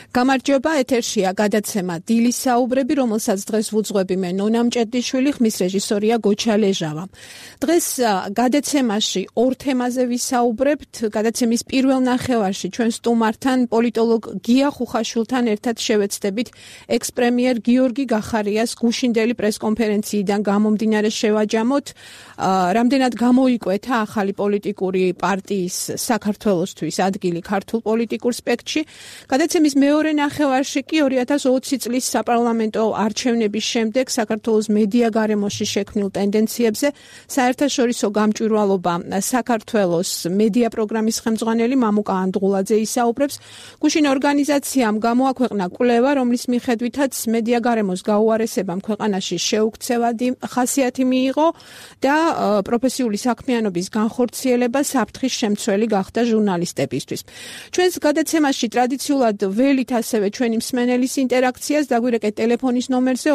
გამარჯობა, ეთერშია გადაცემა დილის საუბრები, რომელსაც დღეს ვუძღვები მე ნონა მჭედიშვილი, ხმის რეჟისორია გოჩა ლეჟავა. დღეს გადაცემაში ორ თემაზე ვისაუბრებთ. გადაცემის პირველ ნახევარში ჩვენ სტუმართან პოლიტოლოგ გია ხუხაშვილთან ერთად შევეცდებით ექს-პრემიერ გიორგი გახარიას გუშინდელი პრესკონფერენციიდან გამომდინარე შევაჯამოთ, რამდენად გამოიკვეთა ახალი პოლიტიკური პარტიის საქართველოსთვის ადგილი ქართულ პოლიტიკურ სპექტრში. გადაცემის მეორე ნახევარში კი 2020 წლის საპარლამენტო არჩევნების შემდეგ საქართველოს მედია გარემოში შექმნილ ტენდენციებზე საერთაშორისო გამჭვირვალობა საქართველოს მედია პროგრამის ხელმძღვანელი მამუკა ანდღულაძე ისაუბრებს. გუშინ ორგანიზაციამ გამოაქვეყნა კვლევა, რომლის მიხედვითაც მედია გარემოს გაუარესებამ ქვეყანაში შეუქცევადი ხასიათი მიიღო და პროფესიული საქმიანობის განხორციელება საფრთხის შემცველი გახდა ჟურნალისტებისთვის. ჩვენს გადაცემაში ტრადიციულად ველით ასევე ჩვენი მსმენელის ინტერაქციას დაგვირეკეთ ტელეფონის ნომერზე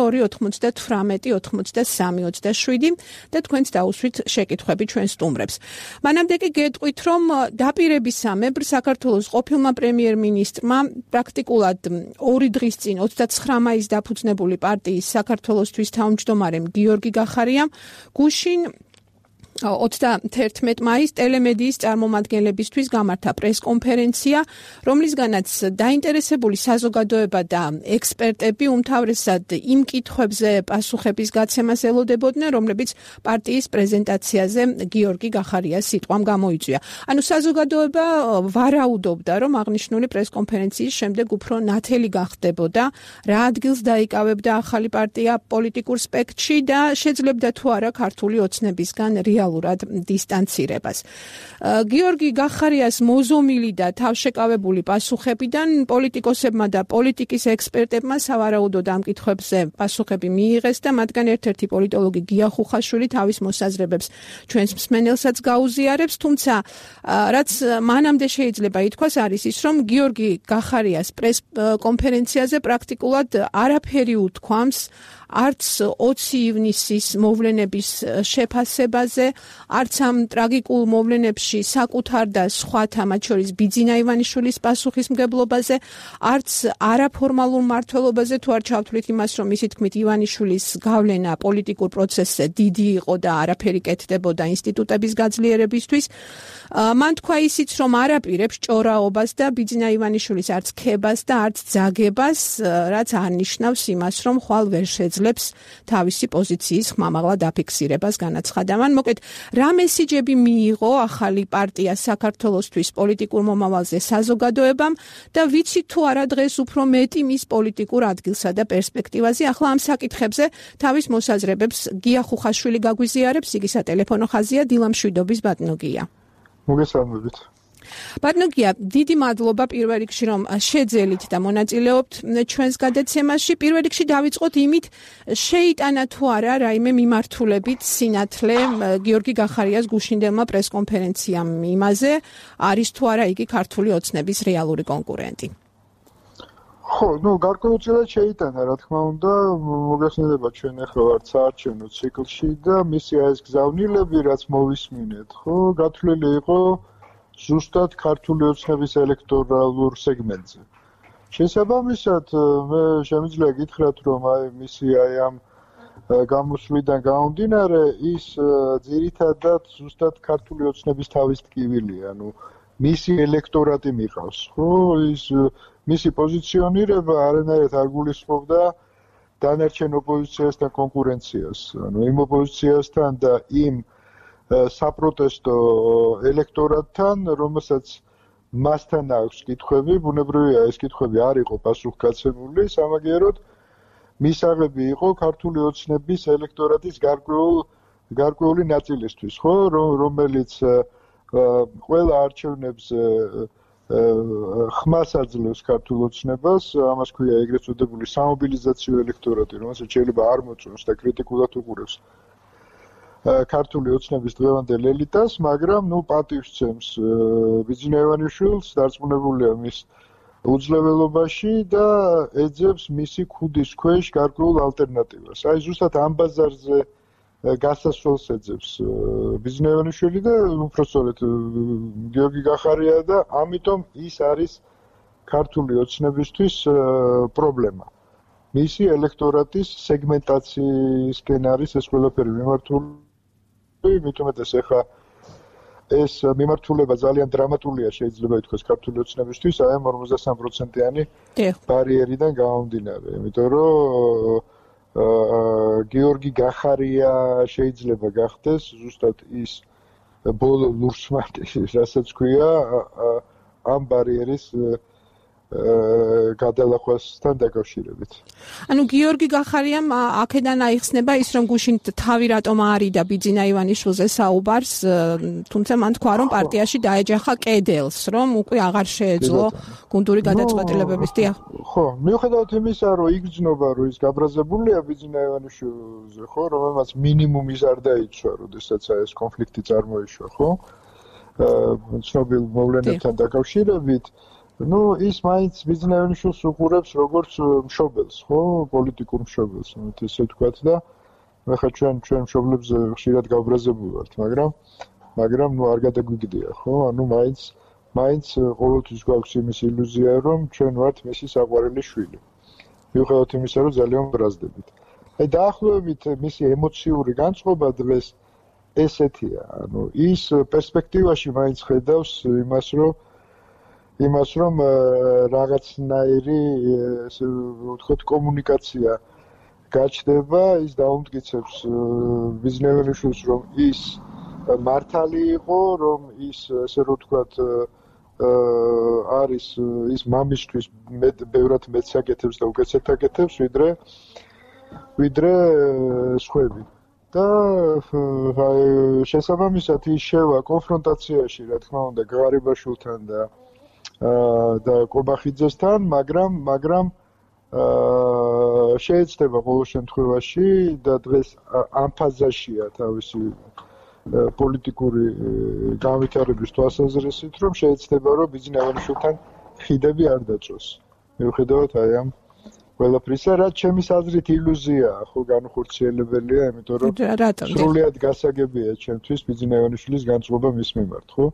298-93-27 და თქვენც დაუსვით შეკითხვები ჩვენ სტუმრებს. მანამდე კი გეტყვით, რომ დაპირებისამებრ საქართველოს ყოფილმა პრემიერ-მინისტრმა პრაქტიკულად 2 დღის წინ 29 მაისს დაფუძნებული პარტიის საქართველოსთვის თავმჯდომარემ გიორგი გახარიამ გუშინ 31 მაისს ტელემედიის წარმომადგენლებისთვის გამართა პრესკონფერენცია, რომლისგანაც დაინტერესებული საზოგადოება და ექსპერტები უმთავრესად იმ კითხვებზე პასუხების გაცემას ელოდებოდნენ, რომლებიც პარტიის პრეზენტაციაზე გიორგი გახარიას სიტყვამ გამოიწვია. ანუ საზოგადოება ვარაუდობდა, რომ აღნიშნული პრესკონფერენციის შემდეგ უფრო ნათელი გახდებოდა, რა ადგილს დაიკავებდა ახალი პარტია პოლიტიკურ სპექტრში და შეძლებდა თუ არა ქართული ოცნებისგან რეალურად დისტანცირებას. გიორგი გახარიას მოზომილი და თავშეკავებული პასუხებიდან პოლიტიკოსებმა და პოლიტიკის ექსპერტებმა სავარაუდოდ ამ კითხვებზე პასუხები მიიღეს და მათგან ერთ-ერთი პოლიტოლოგი გია ხუხაშვილი თავის მოსაზრებებს ჩვენს მსმენელსაც გაუზიარებს, თუმცა რაც მანამდე შეიძლება ითქვას არის ის, რომ გიორგი გახარიას პრესკონფერენციაზე პრაქტიკულად არაფერი უთქვამს არც 20 ივნისის მოვლენების შეფასებაზე, არც ამ ტრაგიკულ მოვლენებში საკუთარ და სხვათა, მათ შორის ბიძინა ივანიშვილის პასუხისმგებლობაზე, არც არაფორმალურ მმართველობაზე, თუ არ ჩავთვლით იმას, რომ მისი თქმით ივანიშვილის გავლენა პოლიტიკურ პროცესზე დიდი იყო და არაფერი კეთდებოდა ინსტიტუტების გაძლიერებისთვის. მან თქვა ისიც, რომ არაპირებს ჭორაობას და ბიძინა ივანიშვილის არც ქებას და არც ძაგებას, რაც არნიშნავს იმას, რომ ხვალ ვერ შეძლებს თავისი პოზიციის ხმამაღლა დაფიქსირებას განაცხადა. მან მოკლედ რა მესიჯები მიიღო ახალი პარტია საქართველოსთვის პოლიტიკურ მომავალზე საზოგადოებამ და ვიცით თუ არა დღეს უფრო მეტი მის პოლიტიკურ ადგილსა და პერსპექტივაზე. ახლა ამ საკითხებზე თავის მოსაზრებებს გია ხუხაშვილი გაგვიზიარებს, იგი სატელეფონო ხაზია დილამშვიდობის ბატონო გია. მოგესალმებით. ბატონო გია, დიდი მადლობა პირველ რიგში, რომ შეძელით და მონაწილეობთ ჩვენს გადაცემაში. პირველ რიგში დავიწყოთ იმით, შეიტანა თუ არა რაიმე მიმართულებით სინათლე გიორგი გახარიას გუშინდელმა პრესკონფერენციამ იმაზე, არის თუ არა იგი ქართული ოცნების რეალური კონკურენტი. ხო, გარკვეულწილად შეიტანა, რა თქმა უნდა, მოგეხსენებათ ჩვენ ახლა ვართ საარჩევნო ციკლში და მისი ეს გზავნილები, რაც მოვისმინეთ, ხო, გათვლილი იყო ზუსტად ქართული ოცნების ელექტორალურ სეგმენტზე. შესაბამისად, მე შემიძლია გითხრათ, რომ მისი ამ გამოსვლიდან გამომდინარე, ის ძირითადად ზუსტად ქართული ოცნების თავის ტკივილია, მისი ელექტორატი მიყავს, ხო, ის მისი პოზიციონირება არანაირად არ გულისხმობდა დანარჩენ ოპოზიციასთან კონკურენციას, იმ ოპოზიციასთან და იმ საპროტესტო ელექტორატთან, რომელსაც მასთან აქვს კითხვები, ბუნებრივია ეს კითხვები არ იყო პასუხგაცემული, სამაგიეროდ მისაღები იყო ქართული ოცნების ელექტორატის გარკვეული ნაწილისთვის, ხო, რომელიც ყველა არჩევნებს ხმას აძლევს ქართულ ოცნებას, ამას ქვია ეგრეთ წოდებული სამობილიზაციო ელექტორატი, რომელსაც შეიძლება არ მოწონს და კრიტიკულად უყურებს ქართული ოცნების დღევანდელ ელიტას, მაგრამ პატივს ცემს ბიძინა ივანიშვილს, დარწმუნებულია მის უძლეველობაში და ეძებს მისი ქუდის ქვეშ გარკვეულ ალტერნატივას. აი ზუსტად ამ ბაზარზე გასასვლელს ეძებს ბიძინა ივანიშვილი და უпростоრეთ გიორგი გახარია და ამიტომ ის არის ქართული ოცნებისთვის პრობლემა. მისი ელექტორატის სეგმენტაციისკენ არის ეს ყველაფერი მიმართული, მით უმეტეს ეხლა ეს მიმართულება ძალიან დრამატულია შეიძლება ითქვას ქართული ოცნებისთვის, აი ამ 53%-იანი ბარიერიდან გამომდინარე, იმიტომ რომ გიორგი გახარია შეიძლება გახდეს ზუსტად ის ბოლო ლურსმანი, რასაც ქვია ამ ბარიერის გადალახვასთან დაკავშირებით. ანუ გიორგი გახარიამ აქედან აიხსნება ის რომ გუშინ თავი რატომ არიდა ბიძინა ივანიშვილზე საუბარს, თუმცა მან თქვა რომ პარტიაში დაეჯახა კედელს, რომ უკვე აღარ შეეძლო გუნდური გადაწყვეტილებების დიახ. ხო, მიუხედავად იმისა, რომ იგრძნობა რომ ის გაბრაზებულია ბიძინა ივანიშვილზე, ხო, რომელმაც მინიმუმ ის არ დაიცვა, როდესაც ეს კონფლიქტი წარმოიშვა, ხო? ცნობილ მოვლენებთან დაკავშირებით ის მაინც ბიძინა ივანიშვილს უყურებს როგორც მშობელს, ხო, პოლიტიკურ მშობელს, ესე ვთქვათ და ახლა ჩვენ მშობლებზე ხშირად გავბრაზებული ვართ, მაგრამ არ გადაგვიგდია, ხო? ანუ მაინც ყოველთვის გვაქვს იმის ილუზია, რომ ჩვენ ვართ მისი საყვარელი შვილი. მიუხედავად იმისა, რომ ძალიან ბრაზდებით. აი დაახლოებით მისი ემოციური განწყობა დღეს ესეთია, ანუ ის პერსპექტივაში მაინც ხედავს იმას რომ რაღაცნაირი ესე ვთქვათ კომუნიკაცია გაჩნდება, ის დაუმტკიცებს ბიძინა ივანიშვილს, რომ ის მართალი იყო, რომ ის ესე ვთქვათ არის ის მამისთვის ბევრად მეტს აკეთებს და უკეთესად აკეთებს, ვიდრე სხვები. და შესაბამისად ის შევა კონფრონტაციაში, რა თქმა უნდა, ღარიბაშვილთან და კობახიძესთან, მაგრამ შეეცდება ყოველ შემთხვევაში და დღეს ამ ფაზაშია თავისი პოლიტიკური განვითარების თვალსაზრისით, რომ შეეცდება რომ ბიძინა ივანიშვილთან ხიდები არ დაწოს. მიუხედავად აი ამ ყველაფრისა, რაც ჩემის აზრით ილუზიაა, ხო, განუხორციელებელია, იმიტომ რომ სრულიად გასაგებია ჩემთვის ბიძინა ივანიშვილის განწყობა მის მიმართ, ხო?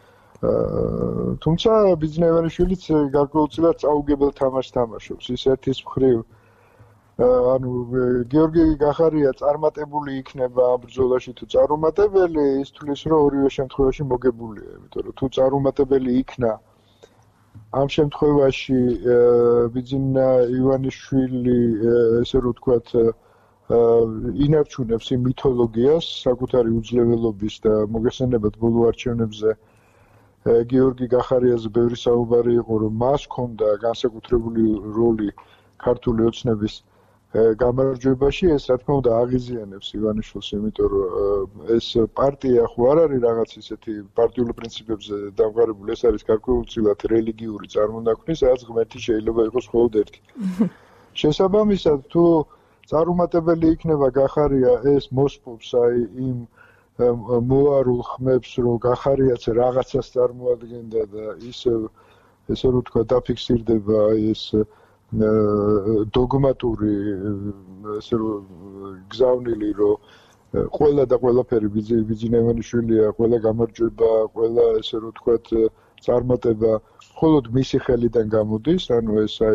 თუმცა ბიძინა ივანიშვილიც გარკვეულწილად წაუგებელ თამაშს თამაშობს. ის ერთის მხრივ ანუ გიორგი გახარია წარმატებული იქნება ამ ბრძოლაში თუ წარუმატებელი, ის თulis რომ ორივე შემთხვევაში მოგებულია, იმიტომ რომ თუ წარუმატებელი იქნა ამ შემთხვევაში ბიძინა ივანიშვილი ესე ვთქვათ ინარჩუნებს იმ მითოლოგიას საკუთარი უძლეველობის და მოგესალმებათ ბოლო არჩევნებზე გიორგი გახარიაზე ბევრი საუბარი იყო, რომ მას ჰქონდა განსაკუთრებული როლი ქართული ოცნების გამარჯვებაში, ეს რა თქმა უნდა აღიზიანებს ივანიშვილს, იმიტომ რომ ეს პარტია ხო არ არის რაღაც ისეთი პარტიული პრინციპებზე დამყარებული, ეს არის გარკვეულწილად რელიგიური წარმონაქმნი, სადაც ღმერთი შეიძლება იყოს მხოლოდ ერთი. შესაბამისად, თუ წარუმატებელი იქნება გახარია, ეს მოსპობს აი იმ მოარულ ხმებს, რომ გახარიაც რაღაცას წარმოადგენდა და ესე ვთქვა დაფიქსირდება ეს დოგმატური ესე გზავნილი, რომ ყველა და ყველაფერი ბიძინა ივანიშვილია, ყველა გამარჯვება, ყველა ესე ვთქვათ წარმატება მხოლოდ მისი ხელიდან გამოდის, ანუ ეს აი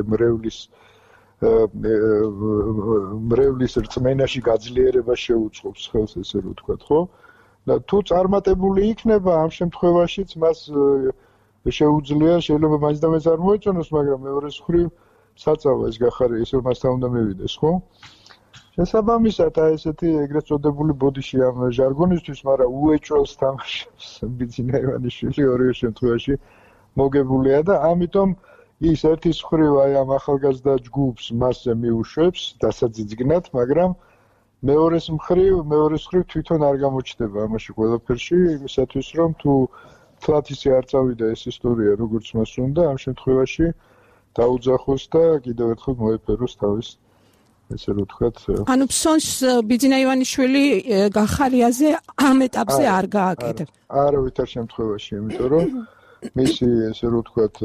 მრევლის რწმენაში გაძლიერება შეუწყობს ხელს, ესე ვთქვათ, ხო? და თუ წარმატებული იქნება, ამ შემთხვევაშიც მას შეუძლია, შეიძლება მაინც და მეც არ მოეწონოს, მაგრამ მეორეს მხრივ საწავა ეს გახარია, ისე მასთან უნდა მივიდეს, ხო? შესაბამისად, აი ესეთი ეგრეთ წოდებული ბოდიში ამ ჟარგონისთვის, მაგრამ უეჭველს თამაშობს ბიძინა ივანიშვილი ორივე შემთხვევაში მოგებულია და ამიტომ ის ერთის მხრივ აი ამ ახალგაზრდა ჯგუფს მასზე მიუშვებს დასაძიძგნად, მაგრამ მეორეს მხრივ თვითონ არ გამოჩნდება ამაში ყველაფერში, იმისათვის რომ თუ თლათ ისე არ წავიდა ეს ისტორია, როგორც მას უნდა, ამ შემთხვევაში დაუძახოს და კიდევ ერთხელ მოეფეროს თავის ესე ვთქვათ. ანუ ფსონს ბიძინა ივანიშვილი გახარიაზე ამ ეტაპზე არ გააკეთებს. არავითარ შემთხვევაში, იმიტომ რომ მისი ესე ვთქვათ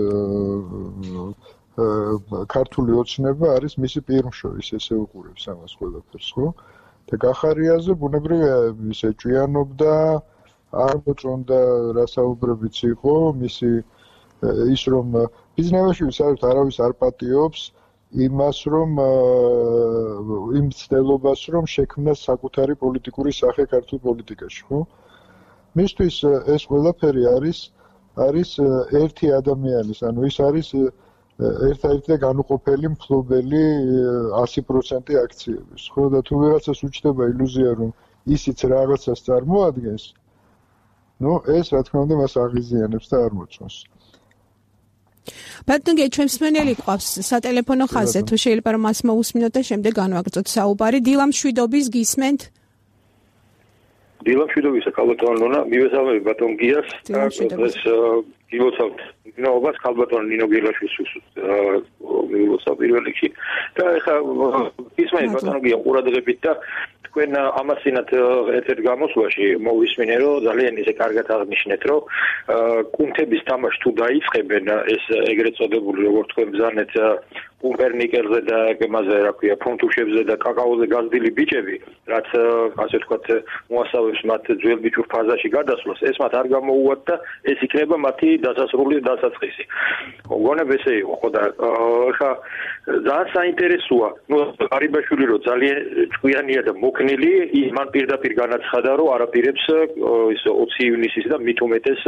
ქართული ოცნება არის მისი პირმშო, ის ესე უყურებს ამას ყველაფერს, ხო? და გახარიაზე ბუნებრივია ის ეჭვიანობდა, არ მოწონდა რა საუბრებიც იყო, მისი ის რომ ბიზნესში საერთოდ არავის არ პატიობს იმას რომ იმ ცდელობას რომ შექმნას საკუთარი პოლიტიკური სახე ქართულ პოლიტიკაში, ხო? მისთვის ეს ყველაფერი არის ერთი ადამიანის, ანუ ის არის ერთ-ერთი და განუყოფელი მფლობელი 100% აქციების, ხო? და თუ ვიღაცას უჩნდება ილუზია რომ ისიც რაღაცას წარმოადგენს, ეს რა თქმა უნდა მას აღიზიანებს და არ მოწონს. ბატონო, ჩვენს მსმენელი ყავს სატელეფონო ხაზზე, თუ შეიძლება რომ მას მოусმინოთ და შემდეგ განვაგრძოთ საუბარი. დილა მშვიდობის გისმენთ? დილა მშვიდობისა, ქალბატონო, მივესალმები ბატონ გიას. ეს გილოცავთ ნინოობას, ქალბატონ ნინო გილაშვილს მივილოცავ პირველ რიგში. და ეხლა გისმენთ ბატონ გია ყურადღებით და თქვენ ამასინათ ეთერ გამოსვლაში მოვისმინე რომ ძალიან ისე კარგად აღნიშნეთ რომ კუნთების თამაში თუ დაიწყებენ ეს ეგრეთ წოდებული როგორც თქვენ ბრძანეთ პუმპერნიკელზე და ემაზე რა ქვია ფრუნტუშებზე და კაკაოზე გაზრდილი ბიჭები რაც ასე ვთქვათ მოასწავებს მათ ძველ ბიჭურ ფაზაში გადასვლას ეს მათ არ გამოუვათ და ეს იქნება მათი დასასრული დასაწყისი მგონებ ესე იყო ხო და ხა ძალიან საინტერესოა არიბაშვილი რომ ძალიან ჭკვიანია და მოქნილი ის მან პირდაპირ განაცხადა რომ არაპირებს ის 20 ივნისის და მით უმეტეს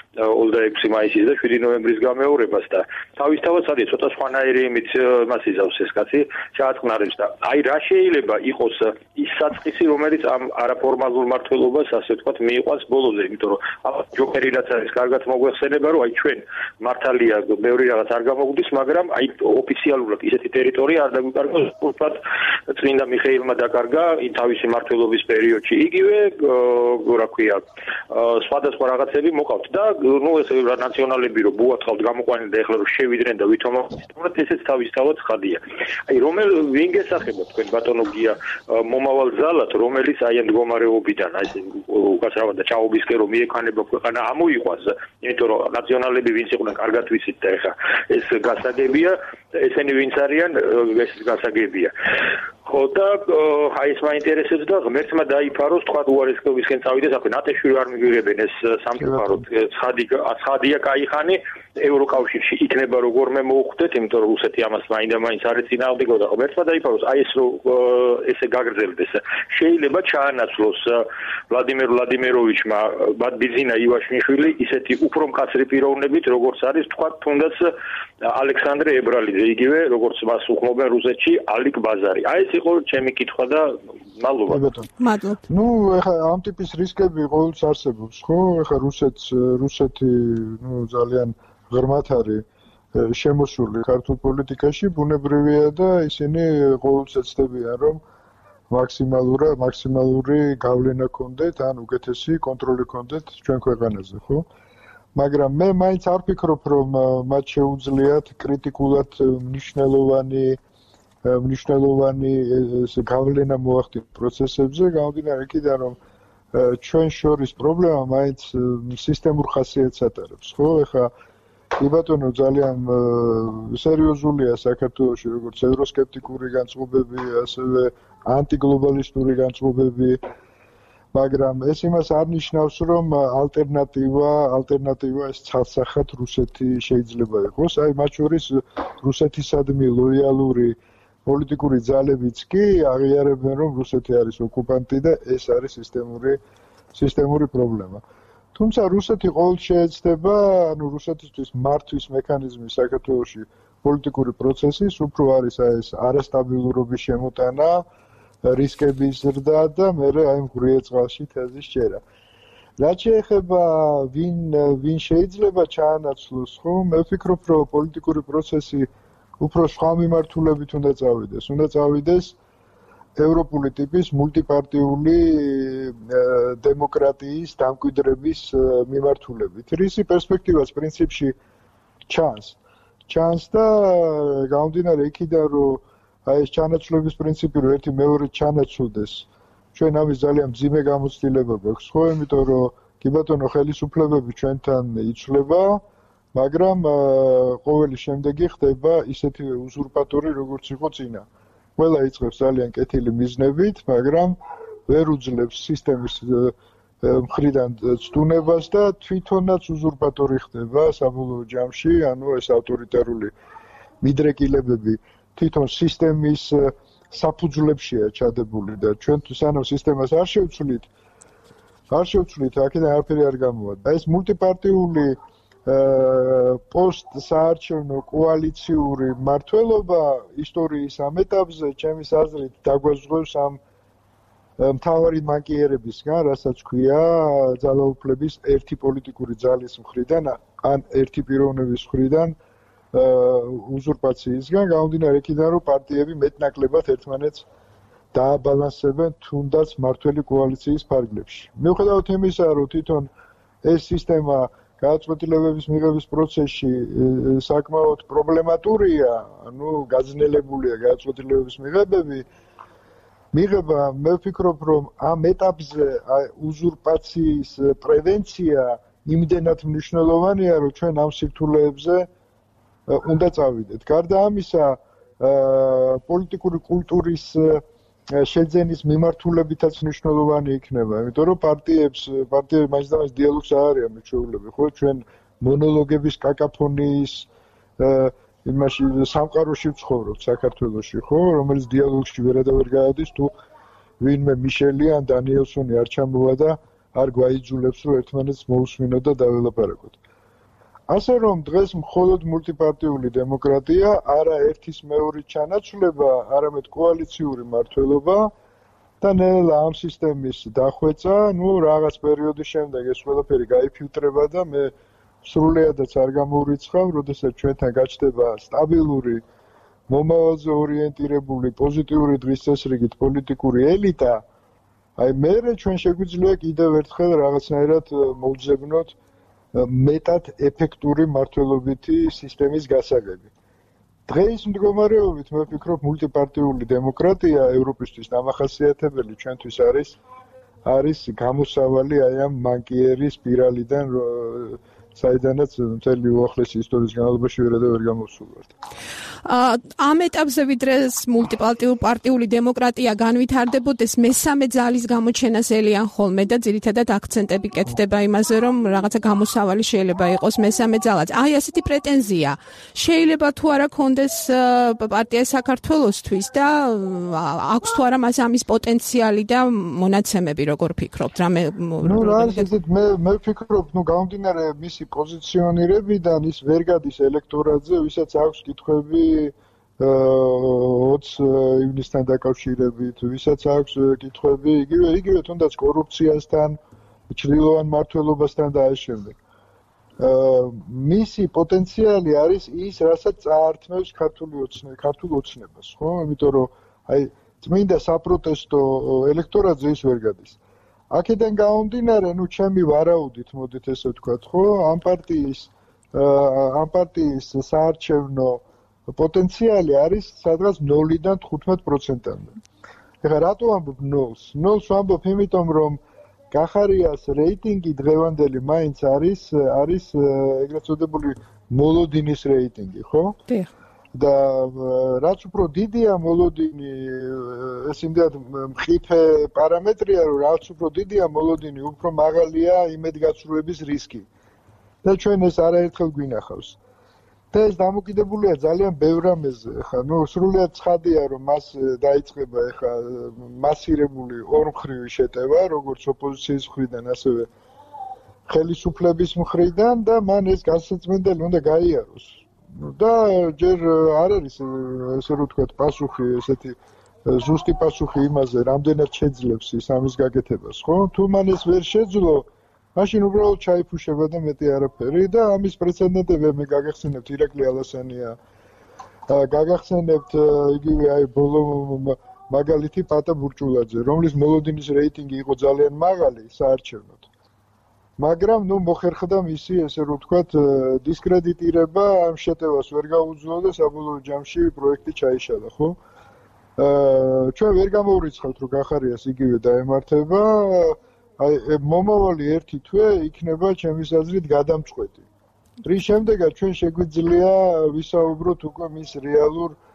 26 მაისის და 7 ნოემბრის გამეორებას და თავისთავად არის ცოტა სხვანაირი იმით მას იზავს ეს კაცი ჩაატყნარებს და აი რა შეიძლება იყოს ის საწყისი რომელიც ამ არაფორმალურ მართლობას ასე ვთქვათ მიიყვანს ბოლოზე იმიტომ რომ ჯოკერი რაც არის კარგად მოგვეხსენება რომ აი ჩვენ მართალია ბევრი რაღაც არ გამოგვდის მაგრამ აი ოფიციალურად ისეთი ტერიტორია არ დაგვიკარგოს ვთქვათ წმინდა მიხეილმა დაკარგა თავისი მართლობის პერიოდში იგივე რა ქვია სხვადასხვა რაღაცები მოყავთ და ეს ნაციონალები რომ ბუათხავთ გამოყვანილ და ეხლა რომ შევიდნენ და ვითომ ესეც თავისთავად ხადია. აი ვინ გესახებათ თქვენ ბატონო გია მომავალ ძალად რომელიც აი ამ მდგომარეობიდან აი უკაცრავად და ჭაობისკენ რომ მიექანება ქვეყანა ამოიყვანს იმიტომ რომ ნაციონალები ვინც იყვნენ კარგად ვიცით და ეხლა ეს გასაგებია ესენი ვინც არიან ეს გასაგებია. ხო და აი ეს მაინტერესებს და ღმერთმა დაიფაროს თქვა უარესობისკენ წავიდეს აქვე ნატეშვილი არ მიგვიღებენ ეს სამწუხაროდ ცხადია кайხანი ევროკავშირში იქნება როგორმე მოუხვდეთ იმიტომ რომ რუსეთი ამას მაინდა-მაინც არ ეწინააღმდეგო და ღმერთმა დაიფაროს აი ეს ესე გაგრძელდეს შეიძლება ჩაანაცვლოს ვლადიმერ ვლადიმიროვიჩმა ბადბიძინა ივაშნიშვილი ისეთი უფრო მკაცრი პიროვნებით როგორც არის თქვა თუნდაც ალექსანდრე ებრალიძე იგივე როგორც მას უხმობენ რუსეთში ალიკ ბაზარი აი ეს იყო ჩემი კითხვა და მადლობა. მადლობთ. ეხლა ამ ტიპის რისკები ყოველთვის არსებობს, ხო? ეხლა რუსეთი ძალიან ღრმად არის შემოსული ქართულ პოლიტიკაში, ბუნებრივია და ისინი ყოველთვის ეცდებიან, რომ მაქსიმალური გავლენა ქონდეთ, ან უკეთესი კონტროლი ქონდეთ ჩვენ ქვეყანაზე, ხო? მაგრამ მე მაინც არ ვფიქრობ, რომ მათ შეუძლიათ კრიტიკულად მნიშვნელოვანი გავლენა მოახდინონ პროცესებზე, გამომდინარე იქიდან, რომ ჩვენ შორის პრობლემა მაინც სისტემურ ხასიათს ატარებს, ხო? ეხლა ბატონო ძალიან სერიოზულია საქართველოში როგორც ევროსკეპტიკური განწყობები, ასევე ანტიგლობალისტური განწყობები, მაგრამ ეს იმას არ ნიშნავს, რომ ალტერნატივა ეს ცალსახად რუსეთი შეიძლება იყოს. აი მათ შორის რუსეთისადმი ლოიალური პოლიტიკური ძალებიც კი აღიარებენ, რომ რუსეთი არის ოკუპანტი და ეს არის სისტემური პრობლემა. თუმცა რუსეთი ყოველთვის შეეცდება, ანუ რუსეთისთვის მართვის მექანიზმი საქართველოში პოლიტიკური პროცესის უფრო არის ეს არასტაბილურობის შემოტანა, რისკების ზრდა და მეორე აი მღრიე წყალში თეზის ჭერა. რაც შეეხება ვინ შეიძლება ჩაანაცვლოს, ხო? მე ვფიქრობ, რომ პოლიტიკური პროცესი უფრო სხვა მიმართულებით უნდა წავიდეს. უნდა წავიდეს ევროპული ტიპის მულტიპარტიული დემოკრატიის დამკვიდრების მიმართულებით. რისი პერსპექტივაც პრინციპში ჩანს და გამომდინარე იქიდან, რომ აი ეს ჩანაცვლების პრინციპი რომ ერთი მეორედ ჩანაცვლდეს, ჩვენ ამის ძალიან მძიმე გამოცდილება გვაქვს, ხო? იმიტომ რომ კი ბატონო ხელისუფლებები ჩვენთან იცვლება, მაგრამ ყოველი შემდეგი ხდება ისეთი უზურპატორი, როგორც იყო წინა. ყველა იწყებს ძალიან კეთილი მიზნებით, მაგრამ ვერ უძლებს სისტემის მხრიდან ცდუნებას და თვითონაც უზურპატორი ხდება საბოლოო ჯამში, ანუ ეს ავტორიტარული მიდრეკილებები თვითონ სისტემის საფუძვლებშია ჩადებული და ჩვენ თუ სანამ სისტემას არ შევცვლით, აქედან არაფერი არ გამოვა. ეს მულტიპარტიული პოსტ-საარჩევნო კოალიციური მმართველობა ისტორიის ამ ეტაპზე, ჩემის აზრით, დაგვეზღებს ამ მთავარი მანკიერებისგან, რასაც ქვია ძალაუფლების ერთი პოლიტიკური ძალის მხრიდან, ან ერთი პიროვნების მხრიდან უზურპაციისგან, გამომდინარე იქიდან, რომ პარტიები მეტნაკლებად ერთმანეთს დააბალანსებენ თუნდაც მმართველი კოალიციის ფარგლებში. მიუხედავად იმისა, რომ თვითონ ეს სისტემა გადაწყვეტილებების მიღების პროცესში საკმაოდ პრობლემატურია, ანუ გაძნელებულია გადაწყვეტილებების მიღება, მე ვფიქრობ, რომ ამ ეტაპზე უზურპაციის პრევენცია იმდენად მნიშვნელოვანია, რომ ჩვენ ამ სირთულეებზე უნდა წავიდეთ. გარდა ამისა, პოლიტიკური კულტურის შეძენის მიმართულებითაც მნიშვნელოვანი იქნება, იმიტომ რომ პარტიები მაინც და მაინც დიალოგს არ არის ამეჩვეულები, ხო? ჩვენ მონოლოგების კაკაფონიის იმაში სამყაროში ვცხოვრობთ საქართველოში, ხო? რომელიც დიალოგში ვერადავერ გაადის, თუ ვინმე მიშელი ან დანიელსონი არ ჩამოვა და არ გვაიძულებს, რომ ერთმანეთს მოусმინოთ და დაველაპარაკოთ. ასე რომ დღეს მხოლოდ მულტიპარტიული დემოკრატია, არა ერთის მეორის ჩანაცვლება, არამედ კოალიციური მმართველობა და ნელა ამ სისტემის დახვეწა, რაღაც პერიოდის შემდეგ ეს ყველაფერი გაიფილტრება და მე სრულიადაც არ გამოვრიცხავ, როდესაც ჩვენთან გაჩნდება სტაბილური, მომავალზე ორიენტირებული, პოზიტიური დღის წესრიგით პოლიტიკური ელიტა, მერე ჩვენ შეგვიძლია კიდევ ერთხელ რაღაცნაირად მოვძებნოთ მეტად ეფექტური მმართველობითი სისტემის გასაგები. დღეის მდგომარეობით მე ვფიქრობ, მულტიპარტიული დემოკრატია ევროპისთვის დამახასიათებელი ჩვენთვის არის გამოსავალი აი ამ მანკიერი სპირალიდან, საიდანაც მთელი უახლესი ისტორიის განმავლობაში ვერ გამოსულვართ. ამ ეტაპზე ვიდრე მულტიპარტიული დემოკრატია განვითარდებოდეს, მესამე ძალის გამოჩენას ელიან ხოლმე და ძირითადად აქცენტები კეთდება იმაზე, რომ რაღაცა გამოსავალი შეიძლება იყოს მესამე ძალაც. აი ასეთი პრეტენზია შეიძლება თუ არა კონდეს პარტია საქართველოსთვის და აქვს თუ არა მას ამის პოტენციალი და მონაცემები, როგორ ფიქრობთ? მე ვფიქრობ, გამომდინარე მისი პოზიციონირებიდან ის ვერ გადის ელექტორატზე, ვისაც აქვს კითხვები 20 ივნისთან დაკავშირებით, ვისაც აქვს კითხვები იგივე თუნდაც კორუფციასთან, ჩრდილოვან მმართველობასთან და ამ შემდეგ. მისი პოტენციალი არის ის, რასაც წაართმევს ქართულ ოცნებას, ხო? იმიტომ რომ წმინდა საპროტესტო ელექტორატზე ის ვერ გადის. აქედან გამომდინარე, ჩემი ვარაუდით, მოდით ესე ვთქვათ, ხო, ამ პარტიის საარჩევნო პოტენციალი არის სადღაც 0-დან 15%-მდე. ეხლა რატო ამბობ 0-ს? 0-ს ვამბობ იმიტომ, რომ გახარიას რეიტინგი დღევანდელი მაინც არის ეგრეთ წოდებული მოლოდინის რეიტინგი, ხო? დიახ. და რაც უფრო დიდია მოლოდინი, ეს იმდენად მყიფე პარამეტრია, რომ რაც უფრო დიდია მოლოდინი, უფრო მაღალია იმედგაცრუების რისკი. და ჩვენ ეს არაერთხელ გვინახავს. და ეს დამოკიდებულია ძალიან ბევრ რამეზე. ხა, სრულიად ცხადია, რომ მას დაიწყება ხა მასირებული ორმხრივი შეტევა, როგორც ოპოზიციის მხრიდან, ასევე ხელისუფლების მხრიდან და მან ეს გასაწმენდელი უნდა გაიაროს. და ჯერ არ არის ესე რომ ვთქვათ პასუხი, ესეთი ზუსტი პასუხი იმაზე, რამდენად შეძლებს ის ამის გაკეთებას, ხო? თუ მან ეს ვერ შეძლო, მაშინ უბრალოდ ჩაიფუშება და მეტი არაფერი და ამის პრეცედენტები მე გაგახსენებთ ირაკლი ალასანია. გაგახსენებთ იგივე ბოლო მაგალითი პატა ბურჭულაძე, რომლის მოლოდინის რეიტინგი იყო ძალიან მაღალი საარჩევნოდ. მაგრამ მოხერხდა მისი ესე რომ ვთქვათ დისკრედიტირება ამ შეტევას ვერ გაუძლო და საბოლოო ჯამში პროექტი ჩაიშალა, ხო? ჩვენ ვერ გამოვრიცხავთ, რომ გახარიას იგივე დაემართება, მომავალი ერთი თვე იქნება ჩემის აზრით გადამწყვეტი. რის შემდეგაც ჩვენ შეგვიძლია ვისაუბროთ უკვე მის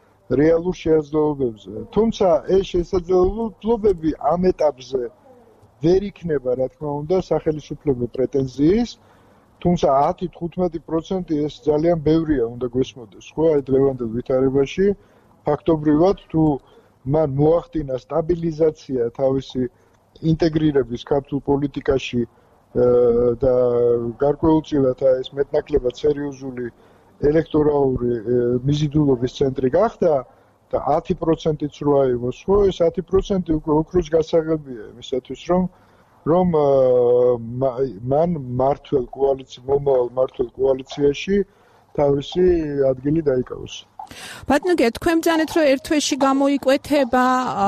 რეალურ შესაძლებლობებზე. თუმცა ეს შესაძლებლობები ამ ეტაპზე ვერ იქნება, რა თქმა უნდა, სახელმწიფო პრეტენზიის, თუმცა 10-15% ეს ძალიან ბევრია, უნდა გვესმოდეს, ხო, აი დღევანდელ ვითარებაში, ფაქტობრივად თუ მან მოახდინა სტაბილიზაცია თავისი ინტეგრირების ქართულ პოლიტიკაში და გარკვეულწილად ეს მეტნაკლებად სერიოზული ელექტორალური მიზიდულობის ცენტრი გახდა და 10%-იც რო აიღოს, ხო, ეს 10% უკვე ოქროს გასაღებია იმისათვის, რომ მან მომავალ მართლ კოალიციაში თავისი ადგილი დაიკავოს. ბატონო, თქვენ ბრძანეთ, რომ ერთ თვეში გამოიკვეთება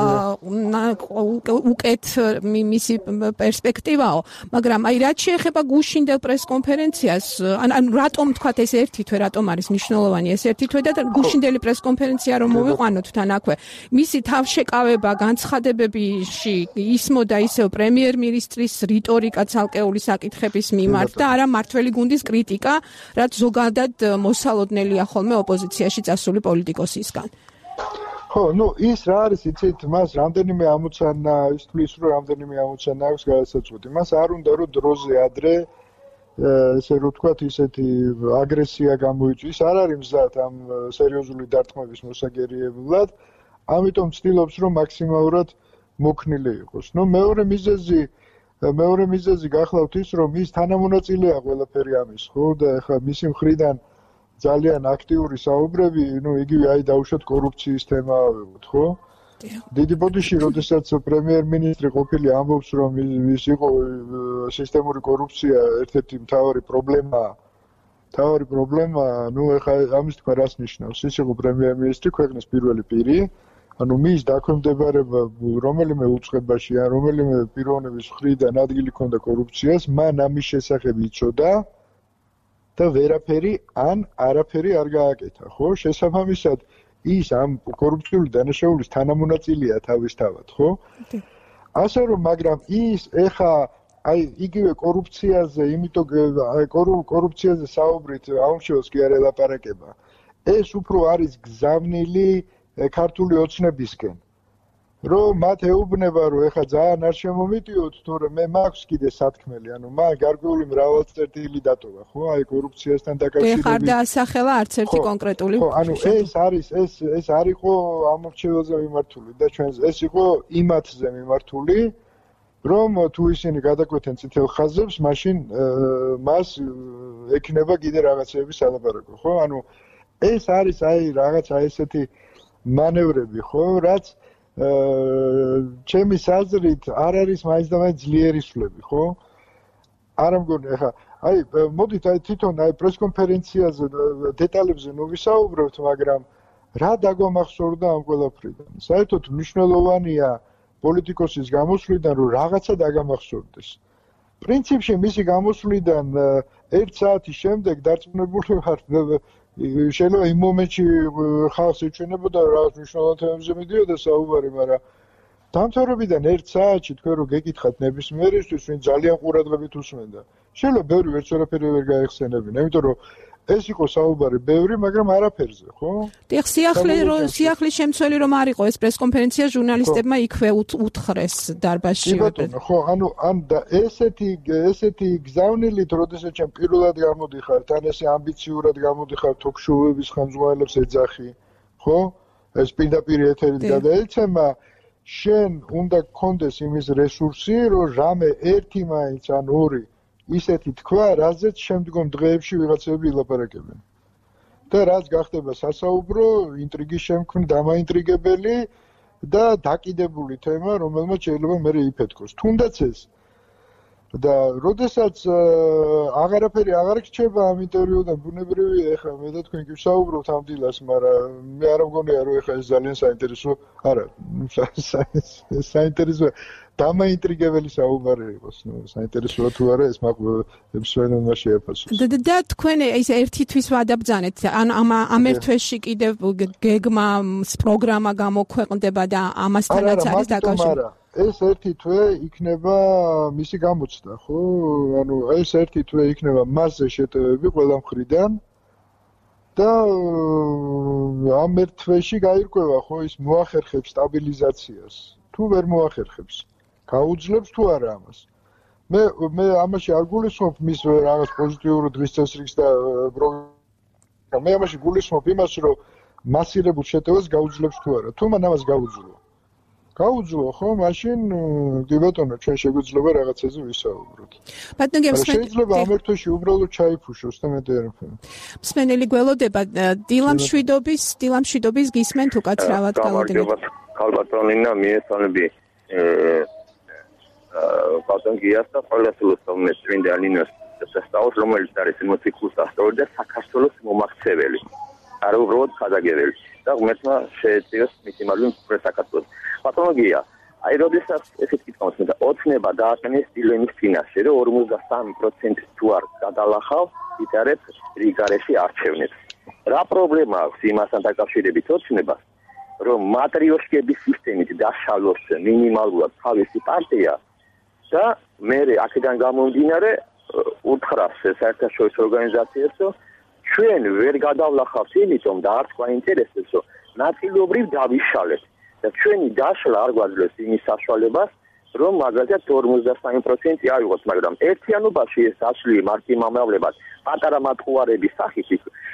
უკეთ მისი პერსპექტივაო, მაგრამ აი რაც შეეხება გუშინდელ პრესკონფერენციას, ანუ რატომ თქვათ ეს ერთი თვე, რატომ არის მნიშვნელოვანი ეს ერთი თვე და გუშინდელი პრესკონფერენცია რომ მოვიყვანოთ თან აქვე, მისი თავშეკავება განცხადებებში ისმოდა ისევ პრემიერ-მინისტრის რიტორიკა ცალკეული საკითხების მიმართ და არა მმართველი გუნდის კრიტიკა, რაც ზოგადად მოსალოდნელია ხოლმე ოპოზიციაში წასული პოლიტიკოსისგან. ხო, ის რა არის, იცით, მას რამდენიმე ამოცანა, ის თვლის, რომ რამდენიმე ამოცანა აქვს გადასაწყვეტი. მას არ უნდა რომ დროზე ადრე ესე რომ ვთქვათ, ისეთი აგრესია გამოიწვის, არ არის მზად ამ სერიოზული დარტყმების მოსაგერიებლად, ამიტომ ცდილობს, რომ მაქსიმალურად მოქნილი იყოს. მეორე მიზეზი გახლავთ ის, რომ ის თანამონაწილეა ყველაფერი ამის, ხო, და ეხლა მისი მხრიდან ძალიან აქტიური საუბრები, იგივე აი დაუშვათ კორუფციის თემა ავიღოთ, ხო? დიდი ბოდიში, როდესაც პრემიერ-მინისტრი ყოფილი ამბობს, რომ ის იყო სისტემური კორუფცია ერთ-ერთი მთავარი პრობლემაა. ეხლა ამის თქვა რას ნიშნავს? ის იყო პრემიერ-მინისტრი, ქვეყნის პირველი პირი, ანუ მის დაქვემდებარება რომელიმე უწყებაში ან რომელიმე პიროვნების მხრიდან ადგილი ჰქონდა კორუფციას, მან ამის შესახებ იცოდა და ვერაფერი ან არაფერი არ გააკეთა, ხო? შესაბამისად, ის ამ კორუფციული დანაშაულის თანამონაწილეა თავისთავად, ხო? ასე რომ, მაგრამ ის ეხა აი იგივე კორუფციაზე, იმიტომ კორუფციაზე საუბრით აუმშელს კი არ ელაპარაკება. ეს უფრო არის გზავნილი ქართული ოცნებისკენ. რომ მათ ეუბნება, რომ ეხა ძალიან არ შემომიტიოთ, თორემ მე მაქვს კიდე სათქმელი, ანუ მან გარკვეული მრავალწერტილი დატოვა, ხო? აი კორუფციასთან დაკავშირებით. ხარ დაასახელა არც ერთი კონკრეტული. ხო, ანუ ეს არ იყო ამორჩეველზე მიმართული და ჩვენს ეს იყო იმათზე მიმართული, რომ თუ ისინი გადაკვეთენ წითელ ხაზებს, მაშინ მას ექნება კიდე რაღაცეების ალაპარაკო, ხო? ანუ ეს არის აი რაღაცა ესეთი მანევრები, ხო, რაც ჩემი აზრით არ არის მაინც და მაინც ძლიერისვლები, ხო? არ მგონი, ახლა აი მოდით აი თვითონ აი პრესკონფერენციაზე დეტალებზე ვისაუბრებთ, მაგრამ რა დაგვამახსოვრდა ამ ყველაფრიდან? საერთოდ მნიშვნელოვანია პოლიტიკოსის გამოსვლიდან, რომ რაღაცა დაგამახსოვრდეს. პრინციპში მისი გამოსვლიდან 1 საათის შემდეგ დარწმუნებული ვარ, შეიძლება იმ მომენტში ხალხს ეჩვენებოდა რაღაც მნიშვნელოვან თემებზე მიდიოდა საუბარი, მაგრამ დამთავრებიდან 1 საათში თქვენ რო გეკითხათ ნებისმიერისთვის, ვინ ძალიან ყურადღებით უსმენდა. შეიძლება ბევრი ვერც არაფერი ვერ გაეხსენებინა, იმიტომ რომ ეს იყო საუბარი ბევრი, მაგრამ არაფერზე, ხო? დიახ, სიახლის შემცველი რომ არ იყო ეს პრესკონფერენცია, ჟურნალისტებმა იქვე უთხრეს დარბაზში. კი ბატონო, ხო, ანუ და ესეთი გზავნილით, როდესაც ჩემ პირველად გამოდიხარ, თან ესე ამბიციურად გამოდიხარ თოქ-შოუების ხელმძღვანელებს ეძახი, ხო? ეს პირდაპირ ეთერით გადაეცემა, შენ უნდა გქონდეს იმის რესურსი, რომ რამე ერთი მაინც ან ორი ისეთი თქვა, რაზეც შემდგომ დღეებში ვიღაცები ილაპარაკებენ. და რაც გახდება სასაუბრო, ინტრიგის შემქმნელი, დამაინტრიგებელი და დაკიდებული თემა, რომელმაც შეიძლება მერე იფეთქოს. თუნდაც ეს. და როდესაც აღარაფერი აღარ გრჩება ამ ინტერვიუდან, ბუნებრივია, ეხლა მე და თქვენ კი ვსაუბრობთ ამ დილას, მაგრამ მე არ მგონია, რომ ეხლა ეს ძალიან საინტერესო, არა, საინტერესო დამაინტრიგებელი საუბარი იყოს, საინტერესოა თუ არა, ეს მსვენელმა შეაფასოს. და თქვენ ის ერთი თვის ვადაბძანეთ, ან ამ ერთ თვეში კიდევ გეგმა, პროგრამა გამოქვეყნდება და ამასთანაც არის დაკავშირებული. ეს ერთი თვე იქნება მისი გამოცდა, ხო? ანუ ეს ერთი თვე იქნება მასზე შეტევები ყველა მხრიდან და ამ ერთ თვეში გაირკვევა, ხო, ის მოახერხებს სტაბილიზაციას. თუ ვერ მოახერხებს. გაუძლებს თუ არა ამას. მე ამაში არ გულისხმობ მის რაღაც პოზიტიურ დღის წესრიგს და პროგრამას. მე ამაში გულისხმობ იმას, რომ მასირებულ შეტევას გაუძლებს თუ არა. თუ მან ამას გაუძლო, ხო, მაშინ კი ბატონო, ჩვენ შეგვიძლია რაღაცაზე ვისაუბროთ. შეიძლება ამ ერთში უბრალოდ ჩაიფუშოს და მეტი არ ვფიქრობ. მსმენელი გველოდება დილამშვიდობის გისმენთ უკაცრავად გალოდებით. ქალბატონინა მიესალმები ბატონ გიას და ყველა სულსწავლეს წმინდა ნინოს სასწაულს, რომელიც არის მოციქულის ასწავლი და საქართველოს მომაქცეველი. არ უბრალოდ ხაზაგებელი და ღმერთმა შეეწიოს მისი მარჯვენა მწვრთნელი საქართველოს. პათოლოგია. აი როდესაც ესეთ კითხვას მე და ოცნება დააყენეს დილემის წინაშე, რომ 53% თუ არ გადალახავ, იტარებ რიგარეში არჩევნებს. რა პრობლემა აქვს იმასთან დაკავშირებით ოცნებას, რომ მატრიოშკების სისტემით დაშალოს მინიმალურად თავისი პარტია და მე აქედან გამომდინარე უთხრას საერთაშორისო ორგანიზაციებს, რომ ჩვენ ვერ გადავლახავთ იმიტომ და არც გვაინტერესებს, რომ ნაწილობრივ დავიშალეთ. და ჩვენი დაშლა არ გვაძლევს იმის საშუალებას, რომ მაგალითად 53% ავიღოთ, მაგრამ ერთიანობაში ეს დაშლილი მარტიმამავლებად პატარა მატყუარების სახით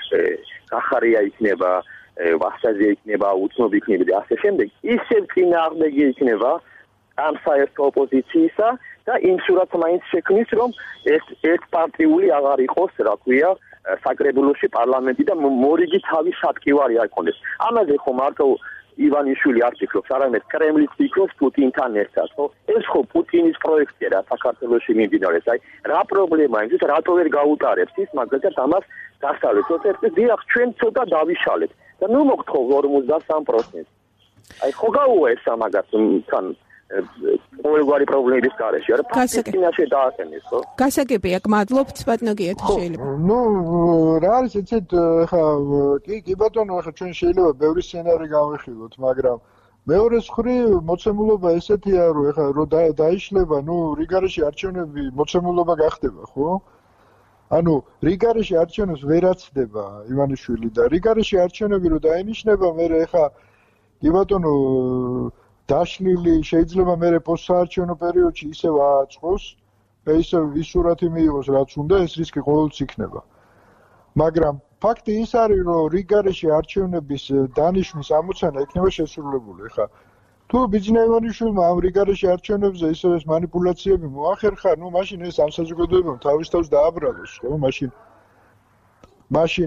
გახარია იქნება, ვასაზია იქნება, უცნობი იქნება და ასე შემდეგ, ისევ წინააღმდეგი იქნება ამ საერთო ოპოზიციისა და იმ სურათს მაინც შექმნის, რომ ეს ერთპარტიული აღარ იყოს, რა ქვია, საკრებულოში პარლამენტი და მორიგი თავის სატკივარი არ იქონდეს. ამაზე ხო მარტო ივანიშვილი არ ფიქრობს, არამედ კრემლიც ფიქრობს პუტინთან ერთად, ხო? ეს ხო პუტინის პროექტია რა საქართველოში მიმდინარეობს. აი, რა პრობლემაა იმის, რატო ვერ გაუტარებს ის მაგალითად ამას დასავლეთ ოცნებს, დიახ, ჩვენ ცოტა დავიშალეთ და ნუ მოგთხოვ 53%. აი, ხო გაუვა ეს ამაგას თან ყოველგვარი პრობლემების გარეშე, რა ფაქტიაშე დააყენეს, ხო? გასაგებია, გმადლობთ, ბატონო გიათ შეიძლება. ნუ რა არის ეცეთ ხა კი ბატონო, ხა ჩვენ შეიძლება ბევრი სცენარი გავიხილოთ, მაგრამ მეორე მხრივ მოცემულობა ესეთია, რომ ხა რომ დაიშლება, ნუ რიგარეში არჩევნები მოცემულობა გახდება, ხო? ანუ რიგარეში არჩევნებს ვერ აცდება ივანიშვილი და რიგარეში არჩევნები რომ დაინიშნება, მე ხა კი ბატონო დაშლილი შეიძლება მე პოსტსაარჩევნო პერიოდში ისევ ააწყოს და ისევ ის სურათი მიიღოს რაც უნდა, ეს რისკი ყოველთვის იქნება. მაგრამ ფაქტი ის არის, რომ რიგარეში არჩევნების დანიშვნის ამოცანა იქნება შესრულებული. ხა თუ ბიძინა ივანიშვილმა ამ რიგარეში არჩევნებზე ისევ ეს მანიპულაციები მოახერხა, ნუ მაშინ ეს ამ საზოგადოებამ თავის თავს დააბრალოს, ხო? მაშინ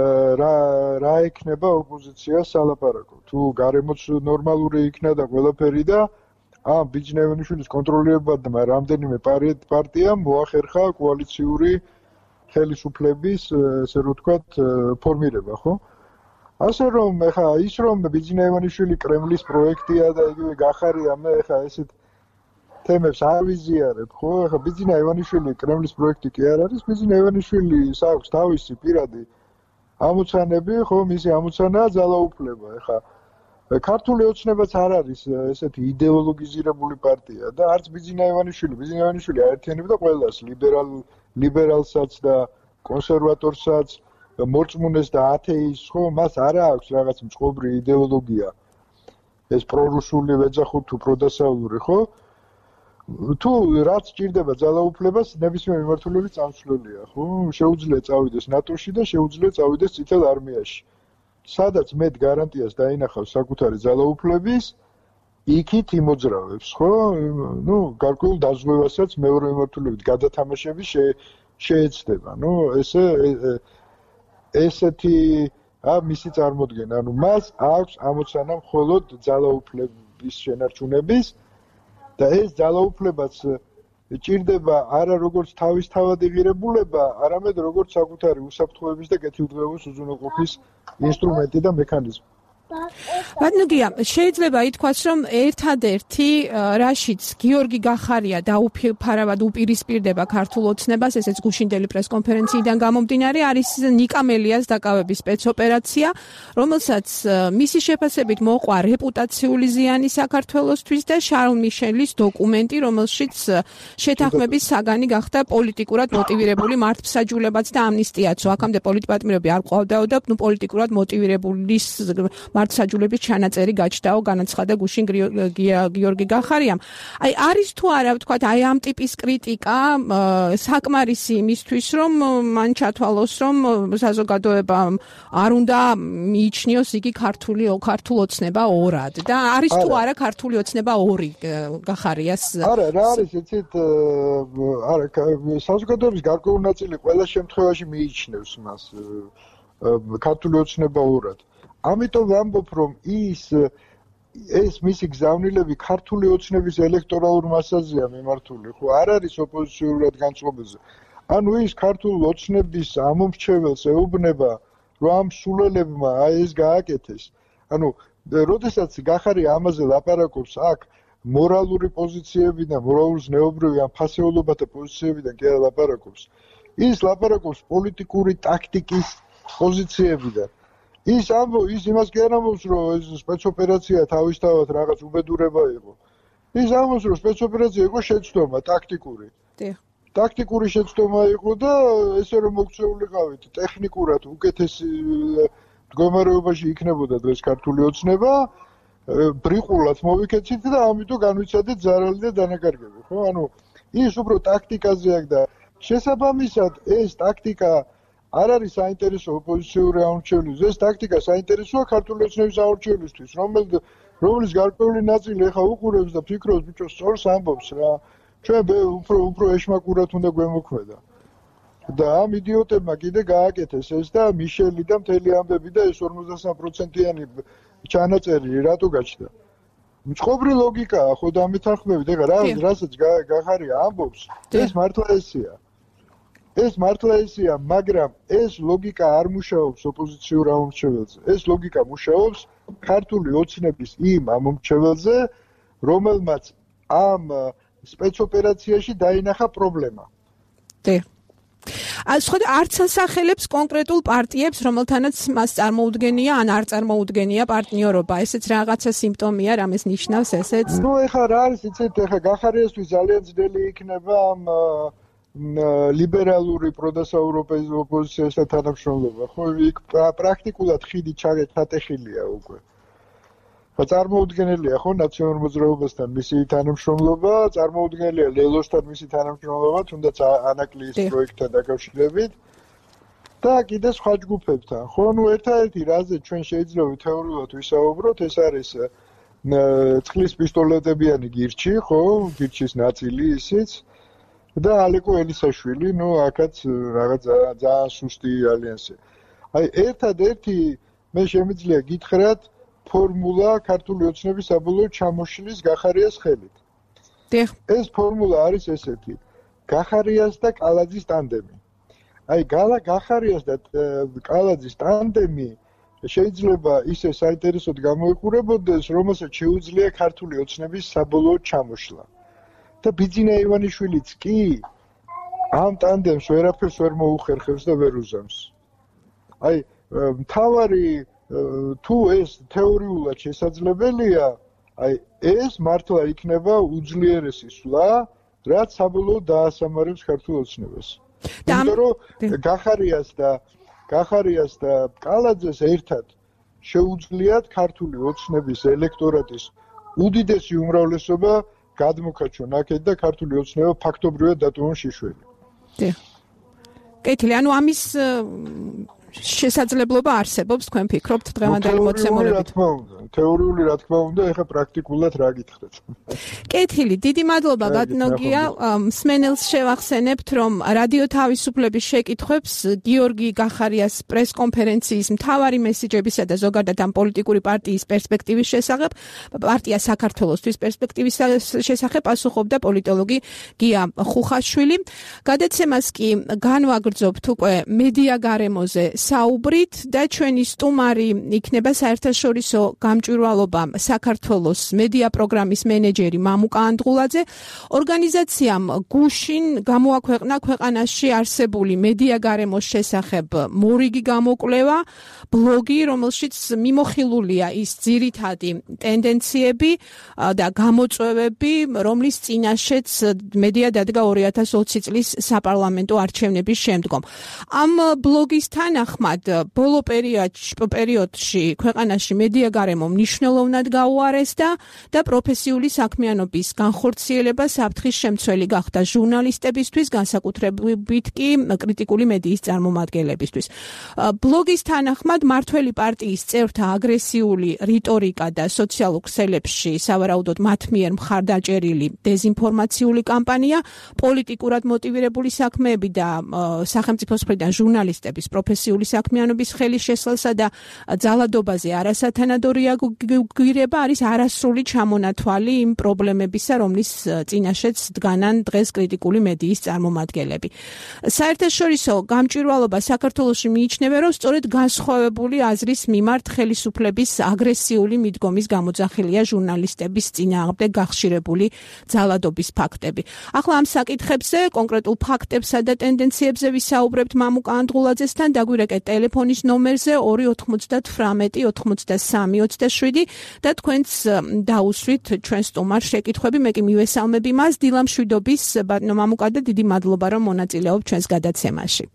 რა ექნება ოპოზიციას სალაპარაკო. თუ გარემოც ნორმალური იქნა და ყველაფერი და ამ ბიძინა ივანიშვილის კონტროლირებადმა რამდენიმე პარტიამ მოახერხა კოალიციური ხელისუფლების, ესე რომ ვთქვათ, ფორმირება, ხო? ასე რომ ეხა ის რომ ბიძინა ივანიშვილი კრემლის პროექტია და იგივე გახარია, მე ეხა ესეთ თემებს არ ვიზიარებ, ხო? ეხა ბიძინა ივანიშვილი კრემლის პროექტი კი არ არის, ბიძინა იواნიშვილი აქვს თავისი პირადი ამოცანები, ხო, მისი ამოცანაა ძალაუფლება. ეხა ქართული ოცნებაც არ არის ესეთი იდეოლოგიზირებული პარტია და არც ბიძინა ივანიშვილი აერთიანებდა ყველას, ლიბერალსაც და კონსერვატორსაც, მორწმუნეს და ათეისტს, ხო, მას არ აქვს რაღაც მწყობრი იდეოლოგია. ეს პრორუსული ვეძახოთ თუ პროდასავლური, ხო? თუ რაც ჭირდება ძალაუფლებას, ნებისმიერ მიმართულებით წამსვლელია, ხო? შეუძლია წავიდეს ნატოში და შეუძლია წავიდეს წითელ არმიაში. სადაც მეტ გარანტიას დაინახავს საკუთარი ძალაუფლების, იქით იმოძრავებს, ხო? ნუ გარკვეულ დაზღვევასაც მეორე მიმართულებით გადათამაშები შეეცდება. ნუ ესეთი მისი წარმოდგენა, ანუ მას აქვს ამოცანა მხოლოდ ძალაუფლების შენარჩუნების და ეს ძალაუფლებაც ჭირდება არა როგორც თავისთავადი ღირებულება, არამედ როგორც საკუთარი უსაფრთხოების და კეთილდღეობის უზრუნველყოფის ინსტრუმენტი და მექანიზმი. ბატონო გია, შეიძლება ითქვას, რომ ერთადერთი რაშიც გიორგი გახარია დაუფარავად უპირისპირდება ქართულ ოცნებას, ესეც გუშინდელი პრესკონფერენციიდან გამომდინარე, არის ნიკა მელიას დაკავების სპეცოპერაცია, რომელსაც მისი შეფასებით მოყვა რეპუტაციული ზიანი საქართველოსთვის და შარლ მიშელის დოკუმენტი, რომელშიც შეთანხმების საგანი გახდა პოლიტიკურად მოტივირებული მართლმსაჯულებაც და ამნისტიაცო. აქამდე პოლიტპატიმრები არ ყავდაო და პოლიტიკურად მოტივირებული მართლმსაჯულების ჩანაწერი გაჩნდაო, განაცხადა გუშინ გიორგი გახარიამ. აი არის თუ არა, ვთქვათ, აი ამ ტიპის კრიტიკა საკმარისი იმისთვის, რომ მან ჩათვალოს, რომ საზოგადოებამ არ უნდა მიიჩნიოს იგი ქართულ ოცნება ორად და არის თუ არა ქართული ოცნება ორი გახარიას? არა, რა არის იცით, არა, საზოგადოების გარკვეული ნაწილი ყველა შემთხვევაში მიიჩნევს მას ქართული ოცნება ორად. ამიტომ ვამბობ, რომ ეს მისი გზავნილები ქართული ოცნების ელექტორალურ მასაზეა მიმართული, ხო, არ არის ოპოზიციურად განწყობაზე. ანუ ის ქართული ოცნების ამომრჩეველს ეუბნება, რომ ამ სულელებმა ეს გააკეთეს. ანუ როდესაც გახარია ამაზე ლაპარაკობს, აქ მორალური პოზიციებიდან, მორალური ზნეობრივი ან ფასეულობათა პოზიციებიდან კი არ ლაპარაკობს. ის ლაპარაკობს პოლიტიკური ტაქტიკის პოზიციებიდან. ის იმას კი არ ამბობს, რომ ეს სპეცოპერაცია თავისთავად რაღაც უბედურება იყო. ის ამბობს, რომ სპეცოპერაცია იყო შეცდომა ტაქტიკური. ტაქტიკური შეცდომა იყო და ესე რომ მოქცეულიყავით ტექნიკურად უკეთესი მდგომარეობაში იქნებოდა დღეს ქართული ოცნება, ბრიყულად მოვიქეცით და ამიტომ განვიცადეთ ზარალი და დანაკარგები, ხო? ანუ ის უფრო ტაქტიკაზე აქვს და შესაბამისად ეს ტაქტიკა არ არის საინტერესო ოპოზიციური ამორჩევლისთვის, ეს ტაქტიკა საინტერესოა ქართული ოცნების ამორჩევლისთვის, რომლის გარკვეული ნაწილი ახლა უყურებს და ფიქრობს, ბიჭო, სწორს ამბობს რა. ჩვენ უფრო ეშმაკურად უნდა გვემოქმედა. და ამ იდიოტებმა კიდე გააკეთეს ეს და მიშელი და მთელი ამბები და ეს 53%-იანი ჩანაწერი რატო გაჩნდა? მწყობრი ლოგიკაა, ხო და ამეთანხმებით, ეხლა რასაც გახარია ამბობს, ეს მართლა ესეა. ეს მართლა ესეა, მაგრამ ეს ლოგიკა არ მუშაობს ოპოზიციურ ამომრჩეველზე. ეს ლოგიკა მუშაობს ქართული ოცნების იმ ამომრჩეველზე, რომელმაც ამ სპეცოპერაციაში დაინახა პრობლემა. სხვა არც ასახელებს კონკრეტულ პარტიებს, რომელთანაც მას წარმოუდგენია ან არ წარმოუდგენია პარტნიორობა. ესეც რაღაცა სიმპტომია, რამეს ნიშნავს ესეც? ნუ ეხლა რა არის, იცით, ეხლა გახარიასთვის ძალიან ძნელი იქნება ამ ლიბერალური პროდასაუროპეიზ ოპოზიციასთან თანამშრომლობა. ხო, იქ პრაქტიკულად ხიდი ჩატეხილია უკვე. წარმოუდგენელია ხო ნაციონალურ მოძრაობასთან მისი თანამშრომლობა, წარმოუდგენელია ლელოსთან მისი თანამშრომლობა, თუნდაც ანაკლიის პროექტთან დაკავშირებით და კიდე სხვა ჯგუფებთან. ხო, ნუ ერთადერთი რაზე ჩვენ შეიძლება თეორიულად ვისაუბროთ, ეს არის წყლის პისტოლეტებიანი გირჩი, ხო, გირჩის ნაწილი ისიც და ალეკო ელისაშვილი, ნუ აქაც რაღაც ძალიან სუსტი ალიანსი. აი ერთადერთი მე შემიძლია გითხრათ ფორმულა ქართული ოცნების საბოლოო ჩამოშლის გახარიას ხელით. ეს ფორმულა არის ესეთი: გახარიას და კალაძის ტანდემი. აი გახარიას და კალაძის ტანდემი შეიძლება ისე საინტერესოდ გამოიყურებოდეს, რომელსაც შეუძლია ქართული ოცნების საბოლოო ჩამოშლა. და ბიძინა ივანიშვილიც კი ამ ტანდემს ვერაფერს ვერ მოუხერხებს და ვერ უზამს. აი მთავარი თუ ეს თეორიულად შესაძლებელია, აი ეს მართლა იქნება უძლიერესი სვლა, რაც საბოლოოდ დაასამარებს ქართულ ოცნებას. იმიტომ რომ გახარიას და კალაძეს ერთად შეუძლიათ ქართული ოცნების ელექტორატის უდიდესი უმრავლესობა გადმოქაჩონ აქეთ და ქართული ოცნება ფაქტობრივად დატოვონ შიშველი. კეთილი, ანუ ამის შესაძლებლობა არსებობს, თქვენ ფიქრობთ დღევანდელი მოცემულობით? თეორიული რა თქმა უნდა, ეხლა პრაქტიკულად რა გითხრათ. კეთილი, დიდი მადლობა ბატონოგია. მსმენელს შევახსენებთ, რომ რადიო თავისუფლების შეკითხვებს გიორგი გახარიას პრესკონფერენციის მთავარი მესიჯებისა და ზოგადად ამ პოლიტიკური პარტიის პერსპექტივის შესახებ, პარტია საქართველოსთვის პერსპექტივის შესახებ პასუხობდა პოლიტოლოგი გია ხუხაშვილი. გადაცემას კი განვაგრძობთ უკვე მედია გარემოზე საუბრით და ჩვენი სტუმარი იქნება საერთაშორისო გამჭვირვალობა საქართველოს მედია პროგრამის მენეჯერი მამუკა ანდღულაძე. ორგანიზაციამ გუშინ გამოაქვეყნა ქვეყანაში არსებული მედია გარემოს შესახებ მორიგი გამოკვლევა, ბლოგი, რომელშიც მიმოხილულია ის ძირითადი ტენდენციები და გამოწვევები, რომლის წინაშეც მედია დადგა 2020 წლის საპარლამენტო არჩევნების შემდგომ. ამ ბლოგის თანახმად თანახმად ბოლო პერიოდში ქვეყანაში მედია გარემო მნიშვნელოვნად გაუარესდა და პროფესიული საქმიანობის განხორციელება საფრთხის შემცველი გახდა ჟურნალისტებისთვის, განსაკუთრებით კი კრიტიკული მედიის წარმომადგენლებისთვის. ბლოგის თანახმად მართველი პარტიის წევრთა აგრესიული რიტორიკა და სოციალურ ქსელებში სავარაუდოდ მათ მიერ მხარდაჭერილი დეზინფორმაციული კამპანია, პოლიტიკურად მოტივირებული საქმეები და სახელმწიფოს მხრიდან ჟურნალისტების პროფესიული საქმიანობის ხელის შესლასა და ძალადობაზე არასათანადო რეაგირება არის არასრული ჩამონათვალი იმ პრობლემებისა, რომლის წინაშეც დგანან დღეს კრიტიკული მედიის წარმომადგენლები. საერთაშორისო გამჭვირვალობა საქართველოში მიიჩნევა, რომ სწორედ განსხვავებული აზრის მიმართ ხელისუფლების აგრესიული მიდგომის გამოძახილია ჟურნალისტების წინააღმდეგ გახშირებული ძალადობის ფაქტები. ახლა ამ საკითხებზე, კონკრეტულ ფაქტებსა და ტენდენციებზე ვისაუბრებთ მამუკა ანდღულაძესთან. დაგვირეკეთ ტელეფონის ნომერზე 298 83 27 და თქვენც დაუსვით ჩვენს სტუმარ შეკითხვები. მე კი მივესალმები მას. დილამშვიდობის ბატონო მამუკა და დიდი მადლობა, რომ მონაწილეობთ ჩვენს გადაცემაში.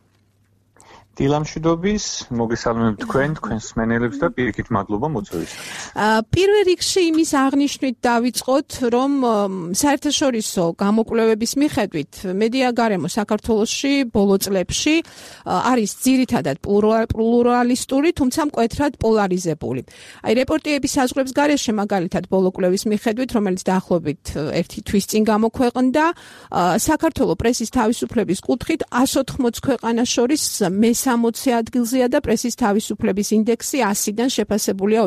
დილამშვიდობის, მოგესალმებით თქვენს მსმენელებს და პირიქით მადლობა მოწვევისთვის. პირველ რიგში იმის აღნიშვნით დავიწყოთ, რომ საერთაშორისო გამოკვლევების მიხედვით მედია გარემო საქართველოში ბოლო წლებში არის ძირითადად პლურალისტური, თუმცა მკვეთრად პოლარიზებული. რეპორტიების საზღვრების გარეშე მაგალითად ბოლო კვლევის მიხედვით, რომელიც დაახლოებით 1 თვის წინ გამოქვეყნდა, საქართველოს პრესის თავისუფლების კუთხით 180 ქვეყანას შორის 60 ადგილზეა და პრესის თავისუფლების ინდექსი 100-დან შეფასებულია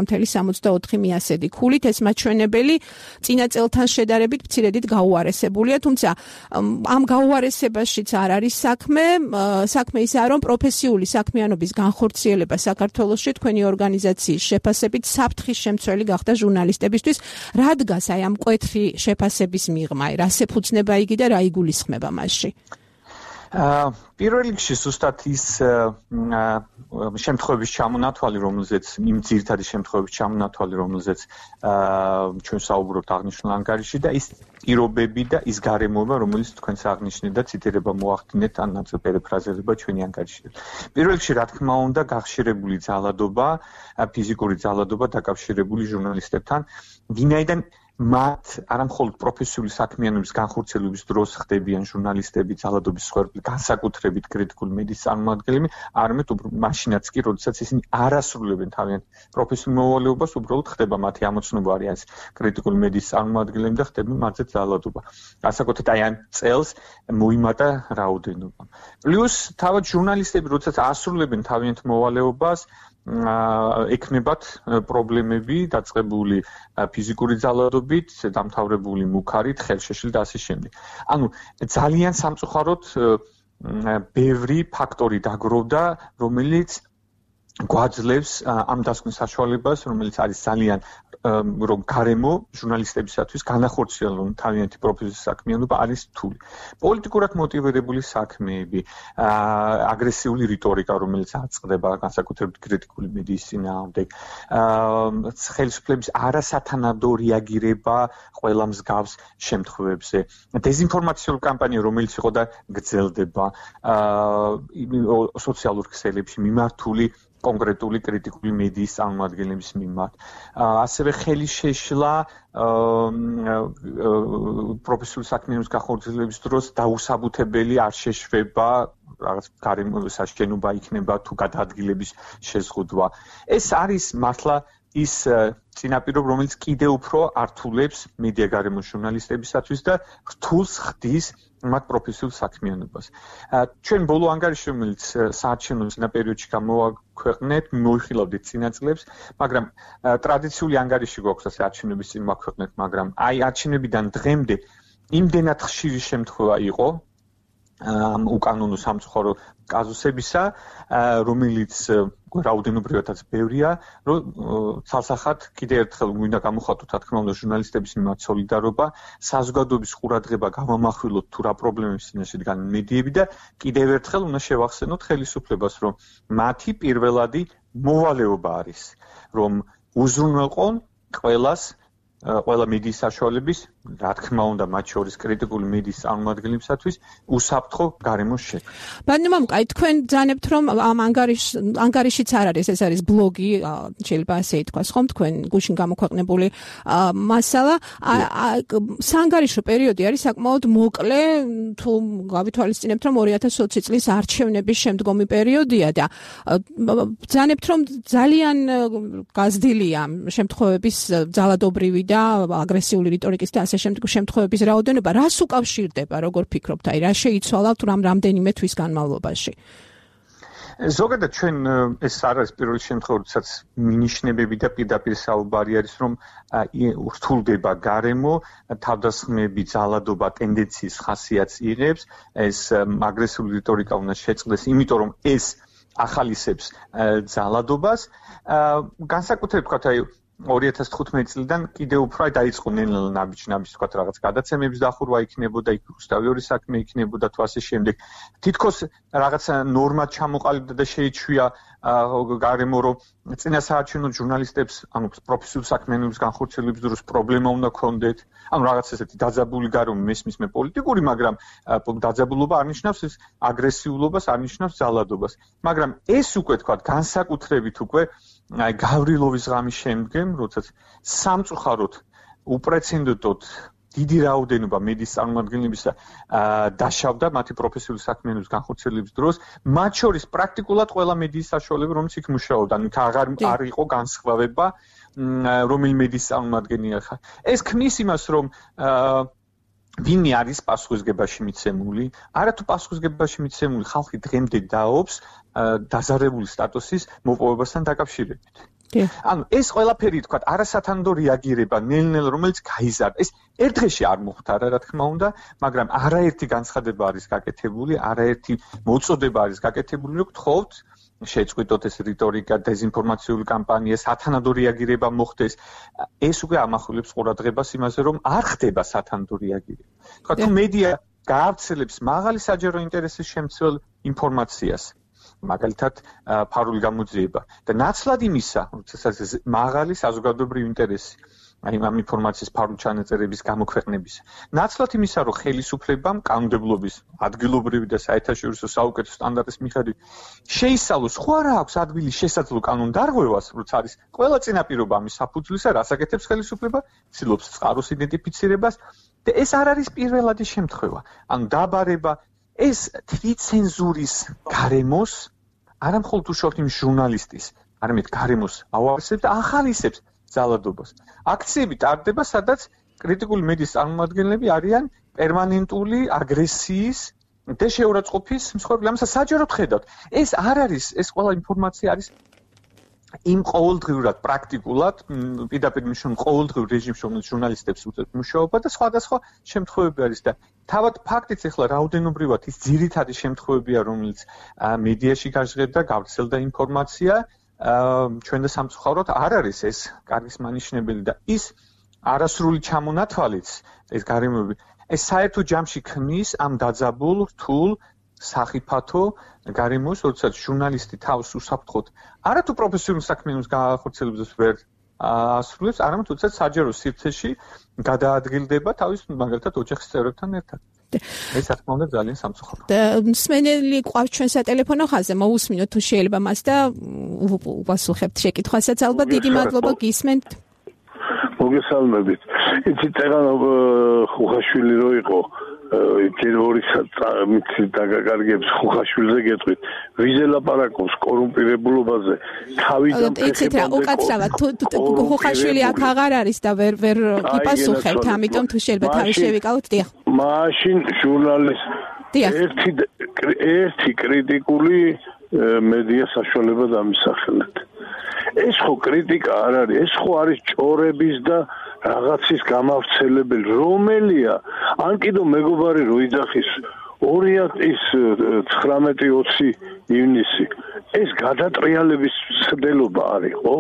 28,64 მიასედი ქულით. ეს მაჩვენებელი წინა წელთან შედარებით მცირედით გაუარესებულია, თუმცა ამ გაუარესებაშიც არ არის საქმე ისაა, რომ პროფესიული საქმიანობის განხორციელება საქართველოში თქვენი ორგანიზაციის შეფასებით საფრთხის შემცველი გახდა ჟურნალისტებისთვის. რა დგას აი ამ მკვეთრი შეფასების მიღმა, რას ეფუძნება იგი და რა იგულისხმება მასში? პირველ რიგში ზუსტად ის შემთხვევების ჩამონათვალი, რომელზეც იმ ძირითადი შემთხვევების ჩამონათვალი, რომელზეც ჩვენ საუბრობთ აღნიშნულ ანგარიში და ის პირობები და ის გარემოება, რომელიც თქვენს აღნიშნეთ და ციტირება მოახდინეთ ან პერიფრაზირება ჩვენი ანგარიში. პირველ რიგში, რა თქმა უნდა, გახშირებული ძალადობა, ფიზიკური ძალადობა დაკავშირებული ჟურნალისტებთან, ვინაიდან მათ არამხოლოდ პროფესიული საქმიანობის განხორციელების დროს ხდებიან ჟურნალისტები, ძალადობის მსხვერპლი, განსაკუთრებით კრიტიკული მედიის წარმომადგენლები, არამედ მაშინაც კი, როდესაც ისინი არასრულებენ თავიანთ პროფესიულ მოვალეობას, უბრალოდ ხდება მათი ამოცნობა არის კრიტიკული მედიის წარმომადგენლები და ხდება მათზე ძალადობა. განსაკუთრებით აი ამ წელს მოიმატა რაოდენობა. პლუს თავად ჟურნალისტები, როდესაც ასრულებენ თავიანთ მოვალეობას, ექნებათ პრობლემები დაწყებული ფიზიკური ძალადობით, დამთავრებული მუქარით, ხელშეშლით და ასე შემდეგ. ანუ ძალიან სამწუხაროდ ბევრი ფაქტორი დაგროვდა, რომელიც გვაძლევს ამ დასკვნის საშუალებას, რომელიც არის ძალიან რომ გარემო ჟურნალისტებისათვის განახორციელონ თავიანთი პროფესიის საქმიანობა არის რთული. პოლიტიკურად მოტივირებული საქმეები, აგრესიული რიტორიკა, რომელიც აწყდება განსაკუთრებით კრიტიკული მედიის წინააღმდეგ, ხელისუფლების არასათანადო რეაგირება ყველა მსგავს შემთხვევებზე, დეზინფორმაციული კამპანია, რომელიც იყო და გრძელდება სოციალურ ქსელებში მიმართული კონკრეტული კრიტიკული მედიის წარმომადგენლების მიმართ. ასევე ხელის შეშლა პროფესიული საქმიანობის განხორციელების დროს დაუსაბუთებელი არ შეშვება, რაღაც გარემო საშენობა იქნება თუ გადაადგილების შეზღუდვა. ეს არის მართლა ის წინაპირობა, რომელიც კიდევ უფრო ართულებს მედია გარემოს ჟურნალისტებისათვის და რთულს ხდის მათ პროფესიულ საქმიანობას. ჩვენ ბოლო ანგარიში, რომელიც საარჩევნო წინა პერიოდში გამოვაქვეყნეთ, მოიხილავდით წინა წლებს, მაგრამ ტრადიციული ანგარიში გვაქვს ასე არჩევნების წინ მოვაქვეყნეთ, მაგრამ აი არჩევნებიდან დღემდე იმდენად ხშირი შემთხვევა იყო უკანონო სამწუხარო კაზუსებისა, რომელიც რაოდენობრივადაც ბევრია, რომ ცალსახად კიდევ ერთხელ გვინდა გამოხატოთ, რა თქმა უნდა, ჟურნალისტების მიმართ სოლიდარობა, საზოგადოების ყურადღება გამომახვილოთ თუ რა პრობლემების წინაშე დგანან მედიები და კიდევ ერთხელ უნდა შევახსენოთ ხელისუფლებას, რომ მათი პირველადი მოვალეობა არის, რომ უზრუნველყონ ყველას ყველა მედიის საშუალების, რა თქმა უნდა, მათ შორის კრიტიკული მედიის წარმომადგენლებისათვის უსაფრთხო გარემოს შექმნა. ბატონო, კაი, თქვენ ძანებთ, რომ ამ ანგარიშიც არ არის, ეს არის ბლოგი, შეიძლება ასე ითქვას, ხომ, თქვენ გუშინ გამოქვეყნებული მასალა. საანგარიშო პერიოდი არის საკმაოდ მოკლე, თუ გავითვალისწინებთ, რომ 2020 წლის არჩევნების შემდგომი პერიოდია და ძანებთ, რომ ძალიან გაზრდილია შემთხვევების ძალადობრივი და აგრესიული რიტორიკის და ასე შემდეგ შემთხვევების რაოდენობა. რას უკავშირდება, როგორ ფიქრობთ, აი რა შეიცვალა თუ რამდენიმე თვის განმავლობაში? ზოგადად ჩვენ ეს არ არის პირველი შემთხვევა, როდესაც მინიშნებები და პირდაპირ საუბარი არის, რომ რთულდება გარემო, თავდასხმები, ძალადობა, ტენდენციის ხასიათს იღებს, ეს აგრესიული რიტორიკა უნდა შეწყდეს, იმიტომ რომ ეს ახალისებს ძალადობას. განსაკუთრებით ვთქვათ, აი 2015 წლიდან კიდევ უფრო დაიწყო ნელ-ნელა ნაბიჯ-ნაბიჯ თქვათ რაღაც გადაცემების დახურვა იქნებოდა, იქ რუსთავი ორი საქმე იქნებოდა თუ ასე შემდეგ. თითქოს რაღაცა ნორმა ჩამოყალიბდა და შეიჩვია გარემო, რომ წინასაარჩევნო ჟურნალისტებს, ანუ პროფესიულ საქმიანობის განხორციელების დროს პრობლემა უნდა ქონდეთ. ანუ რაღაც ესეთი დაძაბული გარემო მესმის მე პოლიტიკური, მაგრამ დაძაბულობა არ ნიშნავს ეს აგრესიულობას, არ ნიშნავს ძალადობას. მაგრამ ეს უკვე თქვათ განსაკუთრებით უკვე აი გავრილოვის ღამის შემდგომ, როდესაც სამწუხაროდ უპრეცედენტოდ დიდი რაოდენობა მედიის წარმომადგენლებისა დაშავდა მათი პროფესიული საქმიანობის განხორციელების დროს, მათ შორის პრაქტიკულად ყველა მედიის საშუალება, რომელიც იქ მუშაობდა, ანუ არ იყო განსხვავება, რომელი მედიის წარმომადგენელი ხარ. ეს ქმნის იმას, რომ ვინმე არის პასუხისგებაში მიცემული, არათუ პასუხისგებაში მიცემული ხალხი დღემდე დაობს დაზარებული სტატუსის მოპოვებასთან დაკავშირებით. ანუ ეს ყველაფერი თქვა არასათანადო რეაგირება ნელ-ნელა, რომელიც გაიზარდა. ეს ერთ დღეში არ მოხდა, რა თქმა უნდა, მაგრამ არაერთი განცხადება არის გაკეთებული, არაერთი მოწოდება არის გაკეთებული, რომ გთხოვთ შეწყვიტოთ ეს რიტორიკა, დეზინფორმაციული კამპანია, სათანადო რეაგირება მოხდეს. ეს უკვე ამახვილებს ყურადღებას იმაზე, რომ არ ხდება სათანადო რეაგირება. თქვა თუ მედია გაავრცელებს მაღალი საჯარო ინტერესის შემცველ ინფორმაციას, მაგალითად ფარული გამოძიება და ნაცვლად იმისა, როდესაც მაღალი საზოგადოებრივი ინტერესი აი ამ ინფორმაციის ფარული ჩანაწერების გამოქვეყნების. ნაცვლად იმისა, რომ ხელისუფლებამ კანონმდებლობის ადგილობრივი და საერთაშორისო საუკეთესო სტანდარტის მიხედვით შეისწავლოს, ხო არა აქვს ადგილი შესაძლო კანონდარღვევას, როცა არის ყველა წინაპირობა ამის საფუძვლისა, რას აკეთებს ხელისუფლება, ცდილობს წყაროს იდენტიფიცირებას და ეს არ არის პირველადი შემთხვევა. ანუ დაბარება ეს თვითცენზურის გარემოს არა მხოლოდ უშუალოდ იმ ჟურნალისტის, არამედ გარემოს ავარსებს და ახალისებს ძალადობას. აქციები ტარდება, სადაც კრიტიკული მედიის წარმომადგენლები არიან პერმანენტული აგრესიის და შეურაცხყოფის მსხვერპლი. ამასაც საჯაროდ ხედავთ. ეს არ არის, ეს ყველა ინფორმაცია არის იმ ყოველდღიურად პრაქტიკულად პირდაპირ მნიშვნელოვან ყოველდღიურ რეჟიმში, რომელიც ჟურნალისტებს უწევს მუშაობა და სხვადასხვა შემთხვევები არის და თავად ფაქტიც ახლა რაოდენობრივად ის ძირითადი შემთხვევებია, რომელიც მედიაში გაჟღერდა, გავრცელდა ინფორმაცია, ჩვენ და სამწუხაროდ არ არის ეს კარგის მანიშნებელი და ის არასრული ჩამონათვალიც ეს გარემოები ეს საერთო ჯამში ქმნის ამ დაძაბულ რთულ სახიფათო გარემოს, როდესაც ჟურნალისტი თავს უსაფრთხოდ არათუ პროფესიული საქმიანობის განხორციელებას ვერ ასრულებს, არამედ თუნდაც საჯარო სივრცეში გადაადგილდება თავის მაგალითად ოჯახის წევრებთან ერთად. ეს რა თქმა უნდა ძალიან სამწუხაროა. მსმენელი ყავს ჩვენ სატელეფონო ხაზზე, მოусმინოთ თუ შეიძლება მას და უპასუხებთ შეკითხვასაც. ალბათ დიდი მადლობა გისმენთ. მოგესალმებით. იცით წეგან ხუხაშვილი რო იყო ჯერორი დაგაგარგებს ხუხაშვილზე გეტყვით. ვიზე ლაპარაკობს კორუმპირებულობაზე. თავიდან იცით რა, უკაცრავად თუ ხუხაშვილი აქ აღარ არის და ვერ გიპასუხებთ, ამიტომ თუ შეიძლება თავი შევიკავოთ, დიახ. მაშინ ჟურნალისტი ერთი კრიტიკული მედია საშუალება დამისახელეთ. ეს ხო კრიტიკა არ არის, ეს ხო არის ჭორების და რაღაცის გამავრცელებელი, რომელია ან კიდო მეგობარი რო იძახის 2019-20 ივნისი ეს გადატრიალების ცდელობა არის, ხო?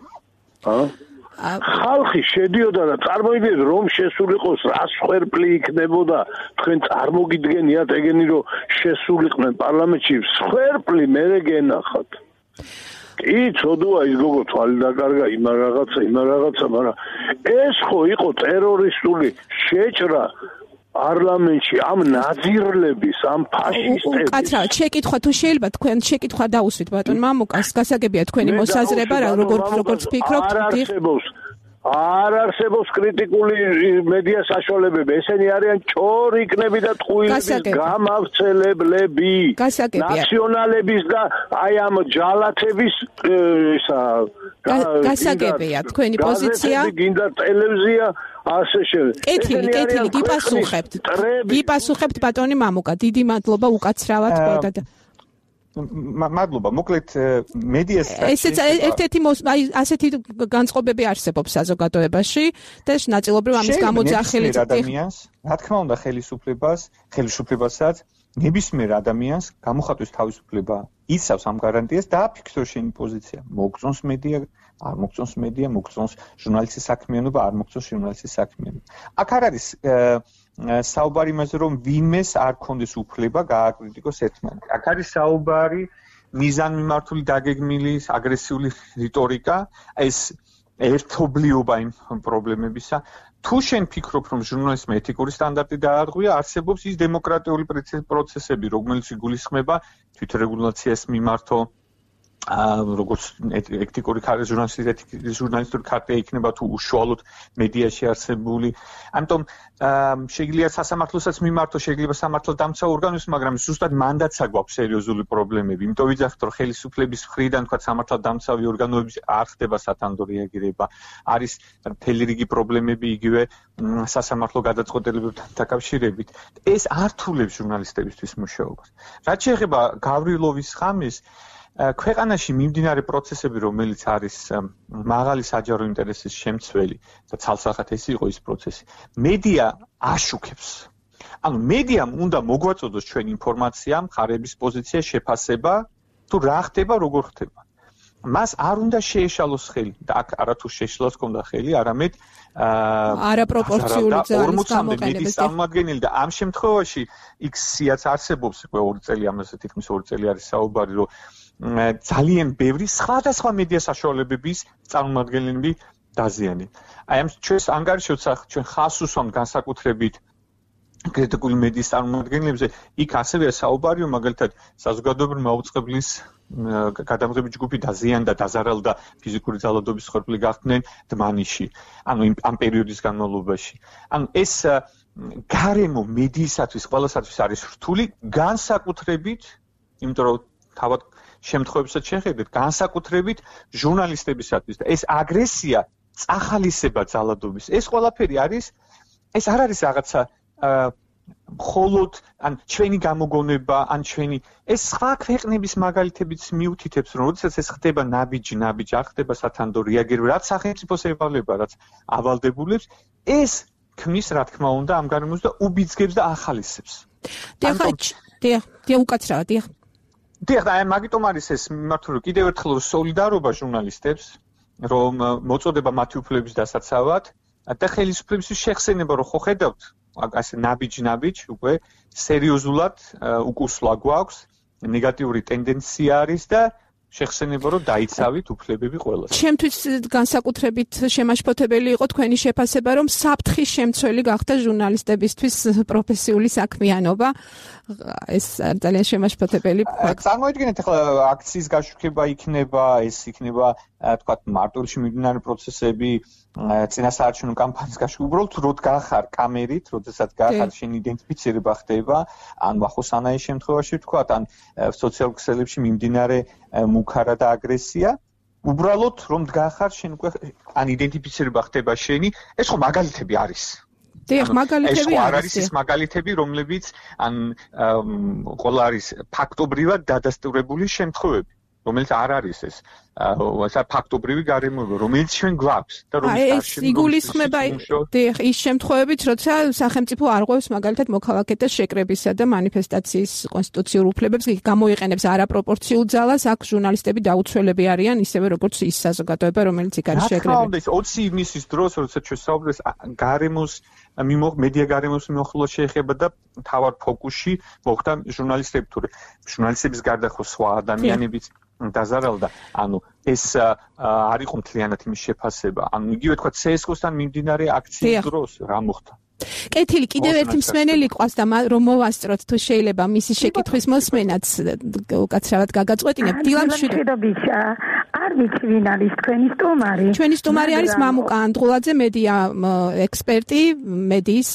ხალხი შედიოდა და წარმოიდგინეთ რომ შესულიყოს რა სხერპლი იქნებოდა, თქვენ წარმოგიდგენიათ ეგენი რომ შესულიყვნენ პარლამენტში სხერპლი მერე გენახათ. კი, ცოდუა ის გოგო თვალი დაკარგა იმ რაღაცა, მაგრამ ეს ხო იყო ტერორისტული შეჭრა პარლამენტში ამ ნაზირლების, ამ ფაშისტების. კაცრავად, შეკითხვა თუ შეიძლება თქვენ შეკითხვა დაუსვით ბატონ მამუკას, გასაგებია თქვენი მოსაზრება, როგორც ფიქრობთ. არ არსებობს კრიტიკული მედია საშუალებები. ესენი არიან ჭორიკნები და ტყუილების გამავრცელებლები. ნაციონალების და აი ამ ჯალათების გასაგებია თქვენი პოზიცია. გინდა ტელევიზია ასე შემდეგ. კეთილი, გიპასუხებთ ბატონი მამუკა. დიდი მადლობა უკაცრავად და მადლობა. მოკლედ მედიას ესეც ერთ-ერთი აი ასეთი განწყობები არსებობს საზოგადოებაში და ნაწილობრივ ამის გამოძახილი ადამიანს, რა თქმა უნდა, ხელისუფლებასაც ნებისმიერ ადამიანს გამოხატვის თავისუფლება იცავს ამ გარანტიას და აფიქსოს შენი პოზიცია. მოგწონს მედია, არ მოგწონს მედია, მოგწონს ჟურნალისტის საქმიანობა, არ მოგწონს ჟურნალისტის საქმიანობა. აქ არ არის საუბარი იმაზე, რომ ვინმეს არ ქონდეს უფლება გააკრიტიკოს ერთმანეთს. აქ არის საუბარი მიზანმიმართული დაგეგმილი აგრესიული რიტორიკა, ეს ერთობლიობა იმ პრობლემებისა. თუ შენ ფიქრობ, რომ ჟურნალისტმა ეთიკური სტანდარტი დაარღვია, არსებობს ის დემოკრატიული პროცესები, რომელიც იგულისხმება თვითრეგულაციას მიმართო, როგორც ეთიკური ჟურნალისტური ქარტია იქნება თუ უშუალოდ მედიაში არსებული. ამიტომ შეიძლება სასამართლოსაც მიმართო, შეიძლება სამართალდამცავ ორგანოს, მაგრამ ზუსტად მანდატს აგვაქვს სერიოზული პრობლემები. იმიტომ ვიძახთ, რომ ხელისუფლების მხრიდან თქვა სამართალდამცავი ორგანოების არ ხდება სათანადო რეაგირება. არის მთელი რიგი პრობლემები იგივე სასამართლო გადაწყვეტილებებთან დაკავშირებით. ეს ართულებს ჟურნალისტებისთვის მუშაობას. რაც შეეხება გავრილოვის ხამის ქვეყანაში მიმდინარე პროცესები, რომელიც არის მაღალი საჯარო ინტერესის შემცველი და ცალსახად ეს იყო ის პროცესი. მედია აშუქებს. ანუ მედიამ უნდა მოგვაწოდოს ჩვენ ინფორმაცია, მხარეების პოზიცია, შეფასება, თუ რა ხდება, როგორ ხდება. მას არ უნდა შეეშალოს ხელი და აქ არათუ შეშლას ქონდა ხელი, არამედ არაპროპორციული ძალის გამოყენების წარმომადგენელი და ამ შემთხვევაში X-იაც არსებობს, უკვე 2 წელი ამაზე თითქმის 2 წელი არის საუბარი, რომ ძალიან ბევრი სხვადასხვა მედია საშუალებების წარმომადგენლები დაზიანენ. აი ამ ჩვენს ანგარიშოც ჩვენ ხას უსვამთ განსაკუთრებით კრიტიკული მედიის წარმომადგენლებზე, იქ ასევე საუბარია მაგალითად საზოგადოებრივი მაუწყებლის გადამღები ჯგუფი დაზიანდა, დაზარალდა ფიზიკური ძალადობის ხორბლი გახდნენ დმანიში. ანუ ამ პერიოდის განმავლობაში. ანუ ეს გარემო მედიისათვის ყველასათვის არის რთული, განსაკუთრებით, იმიტომ რომ თავად შემთხვევებსაც შეხედეთ, განსაკუთრებით ჟურნალისტებისათვის და ეს აგრესია წახალისება ძალადობის. ეს ყველაფერი არის, ეს არ არის რაღაცა მხოლოდ ან ჩვენი გამოგონება, ან ჩვენი ეს სხვა ქვეყნების მაგალითებიც მიუთითებს, რომ როდესაც ეს ხდება ნაბიჯი არ ხდება სათანადო რეაგირება, რაც სახელმწიფოს ევალება, რაც ავალდებულებს, ეს ქმნის რა თქმა უნდა ამ გარემოს და უბიძგებს და ახალისებს. დიახ, უკაცრავად, დიახ. დიახ, აი მაგიტომ არის ეს მიმართული, რომ კიდევ ერთხელ სოლიდარობა ჟურნალისტებს, რომ მოწოდება მათი უფლებების დასაცავად და ხელისუფლების შეხსენება, რომ ხო ხედავთ, ასე ნაბიჯ უკვე სერიოზულად უკუსლა გვაქვს, ნეგატიური ტენდენცია არის და შეხსენება, რომ დაიცავით უფლებები ყველას. ჩემთვის განსაკუთრებით შემაშფოთებელი იყო თქვენი შეფასება, რომ საფრთხის შემცველი გახდა ჟურნალისტებისთვის პროფესიული საქმიანობა. ეს ძალიან შემაშფოთებელი ფაქტია. წარმოიდგინეთ, ახლა აქციის გაშუქება იქნება, ეს იქნება, თქვათ, მარტოულში მიმდინარე პროცესები, წინასაარჩევნო კამპანიის გაშუქება, უბრალოდ როდ გახარ კამერით, როდესაც გახარ შენი იდენტიფიცირება ხდება, ან ვახოსანაის შემთხვევაში ვთქვათ, ან სოციალურ ქსელებში მიმდინარე მუქარა და აგრესია, უბრალოდ რომ გახარ შენ უკვე ან იდენტიფიცირება ხდება შენი, ეს ხო მაგალითები არის. დიახ, მაგალითები არის ის მაგალითები, რომლებიც ან ყველა არის ფაქტობრივად დადასტურებული შემთხვევები, რომელიც არ არის ეს ფაქტობრივი გარემოება, რომელიც ჩვენ გვაქვს და რომელიც ეს იგულისხმება ის შემთხვევებით, როცა სახელმწიფო არღვევს მაგალითად მოქალაქეთა შეკრებისა და მანიფესტაციის კონსტიტუციურ უფლებებს, გამოიყენებს არაპროპორციულ ძალას, აქ ჟურნალისტები დაუცველები არიან, ისევე როგორც ის საზოგადოება, რომელიც იქ არის შეკრებილი. რა თქმა უნდა, 20 ივნისის დროს, როცა ჩვენ საუბრობთ გარემოს მედია გარემოს მიმოხილვა შეეხება და თავად ფოკუსში მოხდა ჟურნალისტები, ჟურნალისტების გარდა ხო სხვა ადამიანებიც დაზარალდა. ანუ ეს არ იყო მთლიანად იმის შეფასება. ანუ იგივე თქვა CSGO-სთან მიმდინარე აქციის დროს რა მოხდა. კეთილი, კიდევ ერთი მსმენელი ყავს და რომ მოვასწროთ თუ შეიძლება მისი შეკითხვის მოსმენაც უკაცრავად გაგაწყვეტინებთ. დილამ მშვიდობისა. არ ვიცი ვინ არის თქვენი სტუმარი. ჩვენი სტუმარი არის მამუკა ანდღულაძე, მედია ექსპერტი, მედიის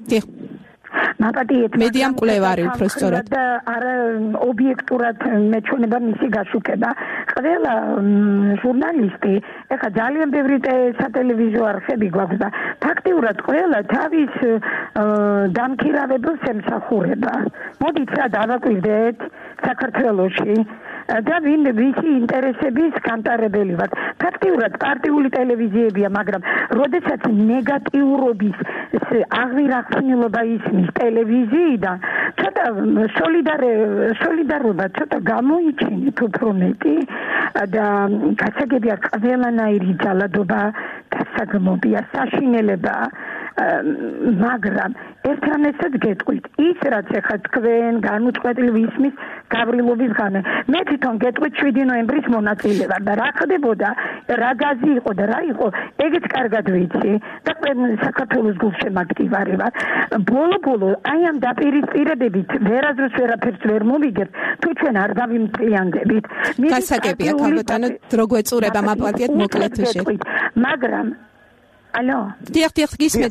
მედია მკვლევარი უფრო სწორად და არ ობიექტურად მეჩვენება მისი გაშუქება. ყველა ჟურნალისტი ეხა ძალიან ბევრი სატელევიზიო არხები გვაქვს და ფაქტიურად ყველა თავის დამქირავებელს ემსახურება. მოდით რა დავაკვირდეთ საქართველოში და ვისი ინტერესების განტარებელი ვართ. ფაქტიურად პარტიული ტელევიზიებია, მაგრამ როდესაც ნეგატიურობის აღირახსნილობა ისმის ტელევიზიიდან, ცოტა სოლიდარობა ცოტა გამოიჩინეთ უფრო მეტი და გასაგებია ყველანაირი ძალადობა დასაგმობია, საშინელება, მაგრამ ერთმანეთსაც გეტყვით ის რაც ახლა თქვენ განუწყვეტლივ ისმის გავრილობის გამო მე თვითონ გეტყვით 7 ნოემბრის მონაწილე ვარ და რა ხდებოდა რა გაზი იყო და რა იყო ეგეც კარგად ვიცი და საქართველოს გულშემატკივარი ვარ ბოლო აი ამ დაპირისპირებებით ვერაზრს ვერაფერს ვერ მოვიგებთ თუ ჩვენ არ გავიმთლიანდებით გასაგებია ქალბატონო დრო გვეწურება მაპატიეთ მოკლედ თუ შეგ მაგრამ ალო დიახ გისმენთ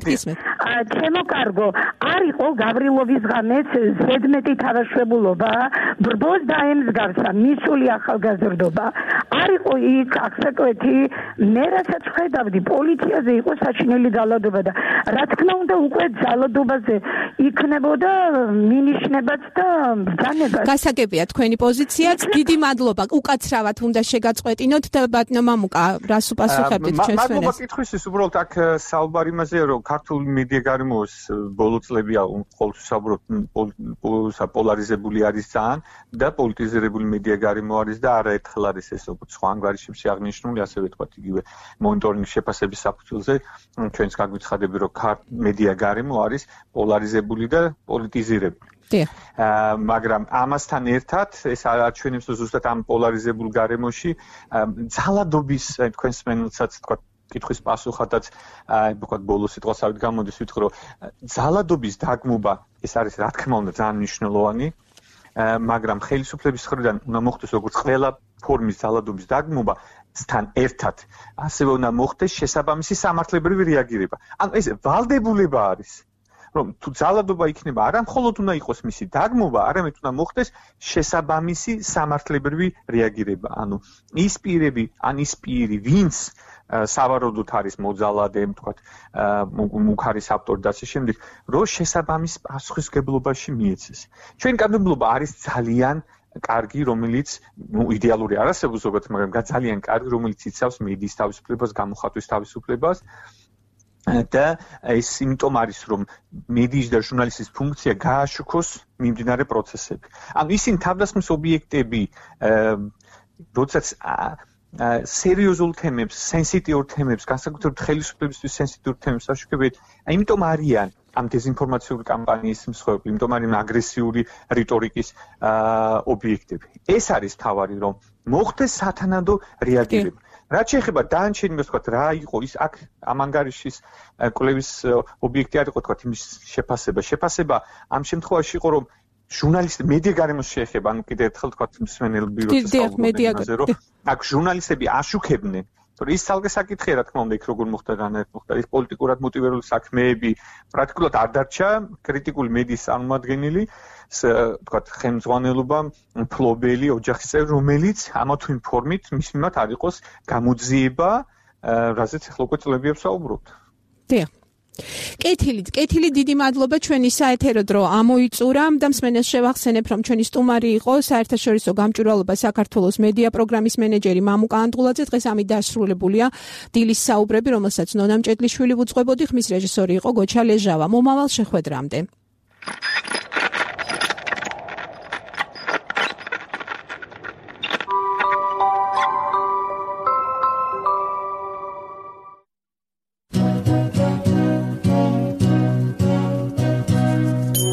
ჩემო კარგო არ იყო გავრილოვის ღამეს ზედმეტი თავშებულობა ბრბოს დაემსგავსა მისული ახალგაზრდობა არ იყო იქ ახსაკეთი მე რასაც ხედავდი პოლიციაზე იყო საშინელი ძალადობა და რა თქმა უნდა უკვე ძალადობაზე იქნებოდა მინიშნებაც და ბრძანებაც გასაგებია თქვენი პოზიციაც დიდი მადლობა უკაცრავად უნდა შეგაწყვეტინოთ და ბატონო მამუკა რას უპასუხებთ ჩვენს მადლობა კითხვისთვის უბრალოდ აქ საუბარი იმაზე რომ ქართულ მედია გარემოს ბოლო წლებია ყოველთვის საუბრობთ პოლარიზებული არის ძალიან და პოლიტიზირებული მედია გარემო არის და არაერთხელ არის ეს როგორც სხვა ანგარიშებში აღნიშნული ასევე თქვა იგივე მონიტორინგის შეფასების საფუძველზე ჩვენს გაგვიცხადები რომ მედია გარემო არის პოლარიზებული და პოლიტიზირებული მაგრამ ამასთან ერთად ეს აჩვენებს რომ ზუსტად ამ პოლარიზებულ გარემოში ძალადობის თქვენს მენელსაც თქვა კითხვის პასუხადაც ვთქვათ ბოლო სიტყვასავით გამოდის ვიტყვი რომ ძალადობის დაგმობა ეს არის რა თქმა უნდა ძალიან მნიშვნელოვანი მაგრამ ხელისუფლების მხრიდან უნდა მოხდეს როგორც ყველა ფორმის ძალადობის დაგმობა სთან ერთად ასევე უნდა მოხდეს შესაბამისი სამართლებრივი რეაგირება ანუ ეს ვალდებულება არის რომ თუ ძალადობა იქნება არა მხოლოდ უნდა იყოს მისი დაგმობა არამედ უნდა მოხდეს შესაბამისი სამართლებრივი რეაგირება ანუ ის პირები ან ის პირი ვინც სავარაუდოდ არის მოძალადე, თქვათ, მუქარის ავტორი და ასე შემდეგ, რომ შესაბამის პასუხისმგებლობაში მიეცეს. ჩვენი კანონმდებლობა არის ძალიან კარგი, რომელიც იდეალური არ არსებობს ზოგადად, მაგრამ ძალიან კარგი, რომელიც იცავს მედიის თავისუფლებას, გამოხატვის თავისუფლებას. და ეს იმიტომ არის, რომ მედიის და ჟურნალისტის ფუნქცია გააშუქოს მიმდინარე პროცესები. ანუ ისინი თავდასხმის ობიექტები, როდესაც სერიოზულ თემებს, სენსიტიურ თემებს, განსაკუთრებით ხელისუფლებისთვის სენსიტიურ თემებს აშუქებენ, იმიტომ არიან ამ დეზინფორმაციული კამპანიის მსხვერპლი, იმიტომ არიან აგრესიული რიტორიკის ობიექტები. ეს არის თავარი, რომ მოხდეს სათანადო რეაგირება. რაც შეეხება დანარჩენი, ვთქვათ, რა იყო ის აქ ამ ანგარიშის კვლევის ობიექტი არ იყო, ვთქვათ, იმის შეფასება. შეფასება ამ შემთხვევაში იყო, რომ ჟურნალისტი მედია გარემოს შეეხება, ანუ კიდევ ერთხელ ვთქვათ, მსმენელ ბიუროზე საუბრობენ, რომ აქ ჟურნალისტები აშუქებდნენ, რომ ის ძალზე საკითხია, რა თქმა უნდა, იქ როგორ მოხდა განაერთ მოხდა, ის პოლიტიკურად მოტივირებული საქმეები, პრაქტიკულად არ დარჩა კრიტიკული მედიის წარმომადგენელი, ვთქვათ, ხელმძღვანელობა, მფლობელი, ოჯახის წევრი, რომელიც ამა თუ იმ ფორმით მის მიმართ არ იყოს გამოძიება, რაზეც ახლა უკვე წლებია ვსაუბრობთ. დიახ. კეთილი დიდი მადლობა ჩვენი საეთერო დრო ამოიწურა და მსმენელს შევახსენებ რომ ჩვენი სტუმარი იყო საერთაშორისო გამჭვირვალობა საქართველოს მედია პროგრამის მენეჯერი მამუკა ანდღულაძე დღეს ამით დასრულებულია დილის საუბრები რომელსაც ნონა მჭედლიშვილი უძღვებოდი ხმის რეჟისორი იყო გოჩა ლეჟავა მომავალ შეხვედრამდე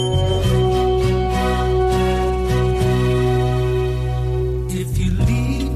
If you leave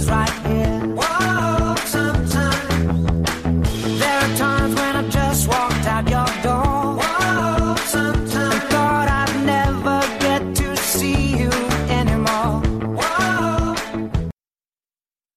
right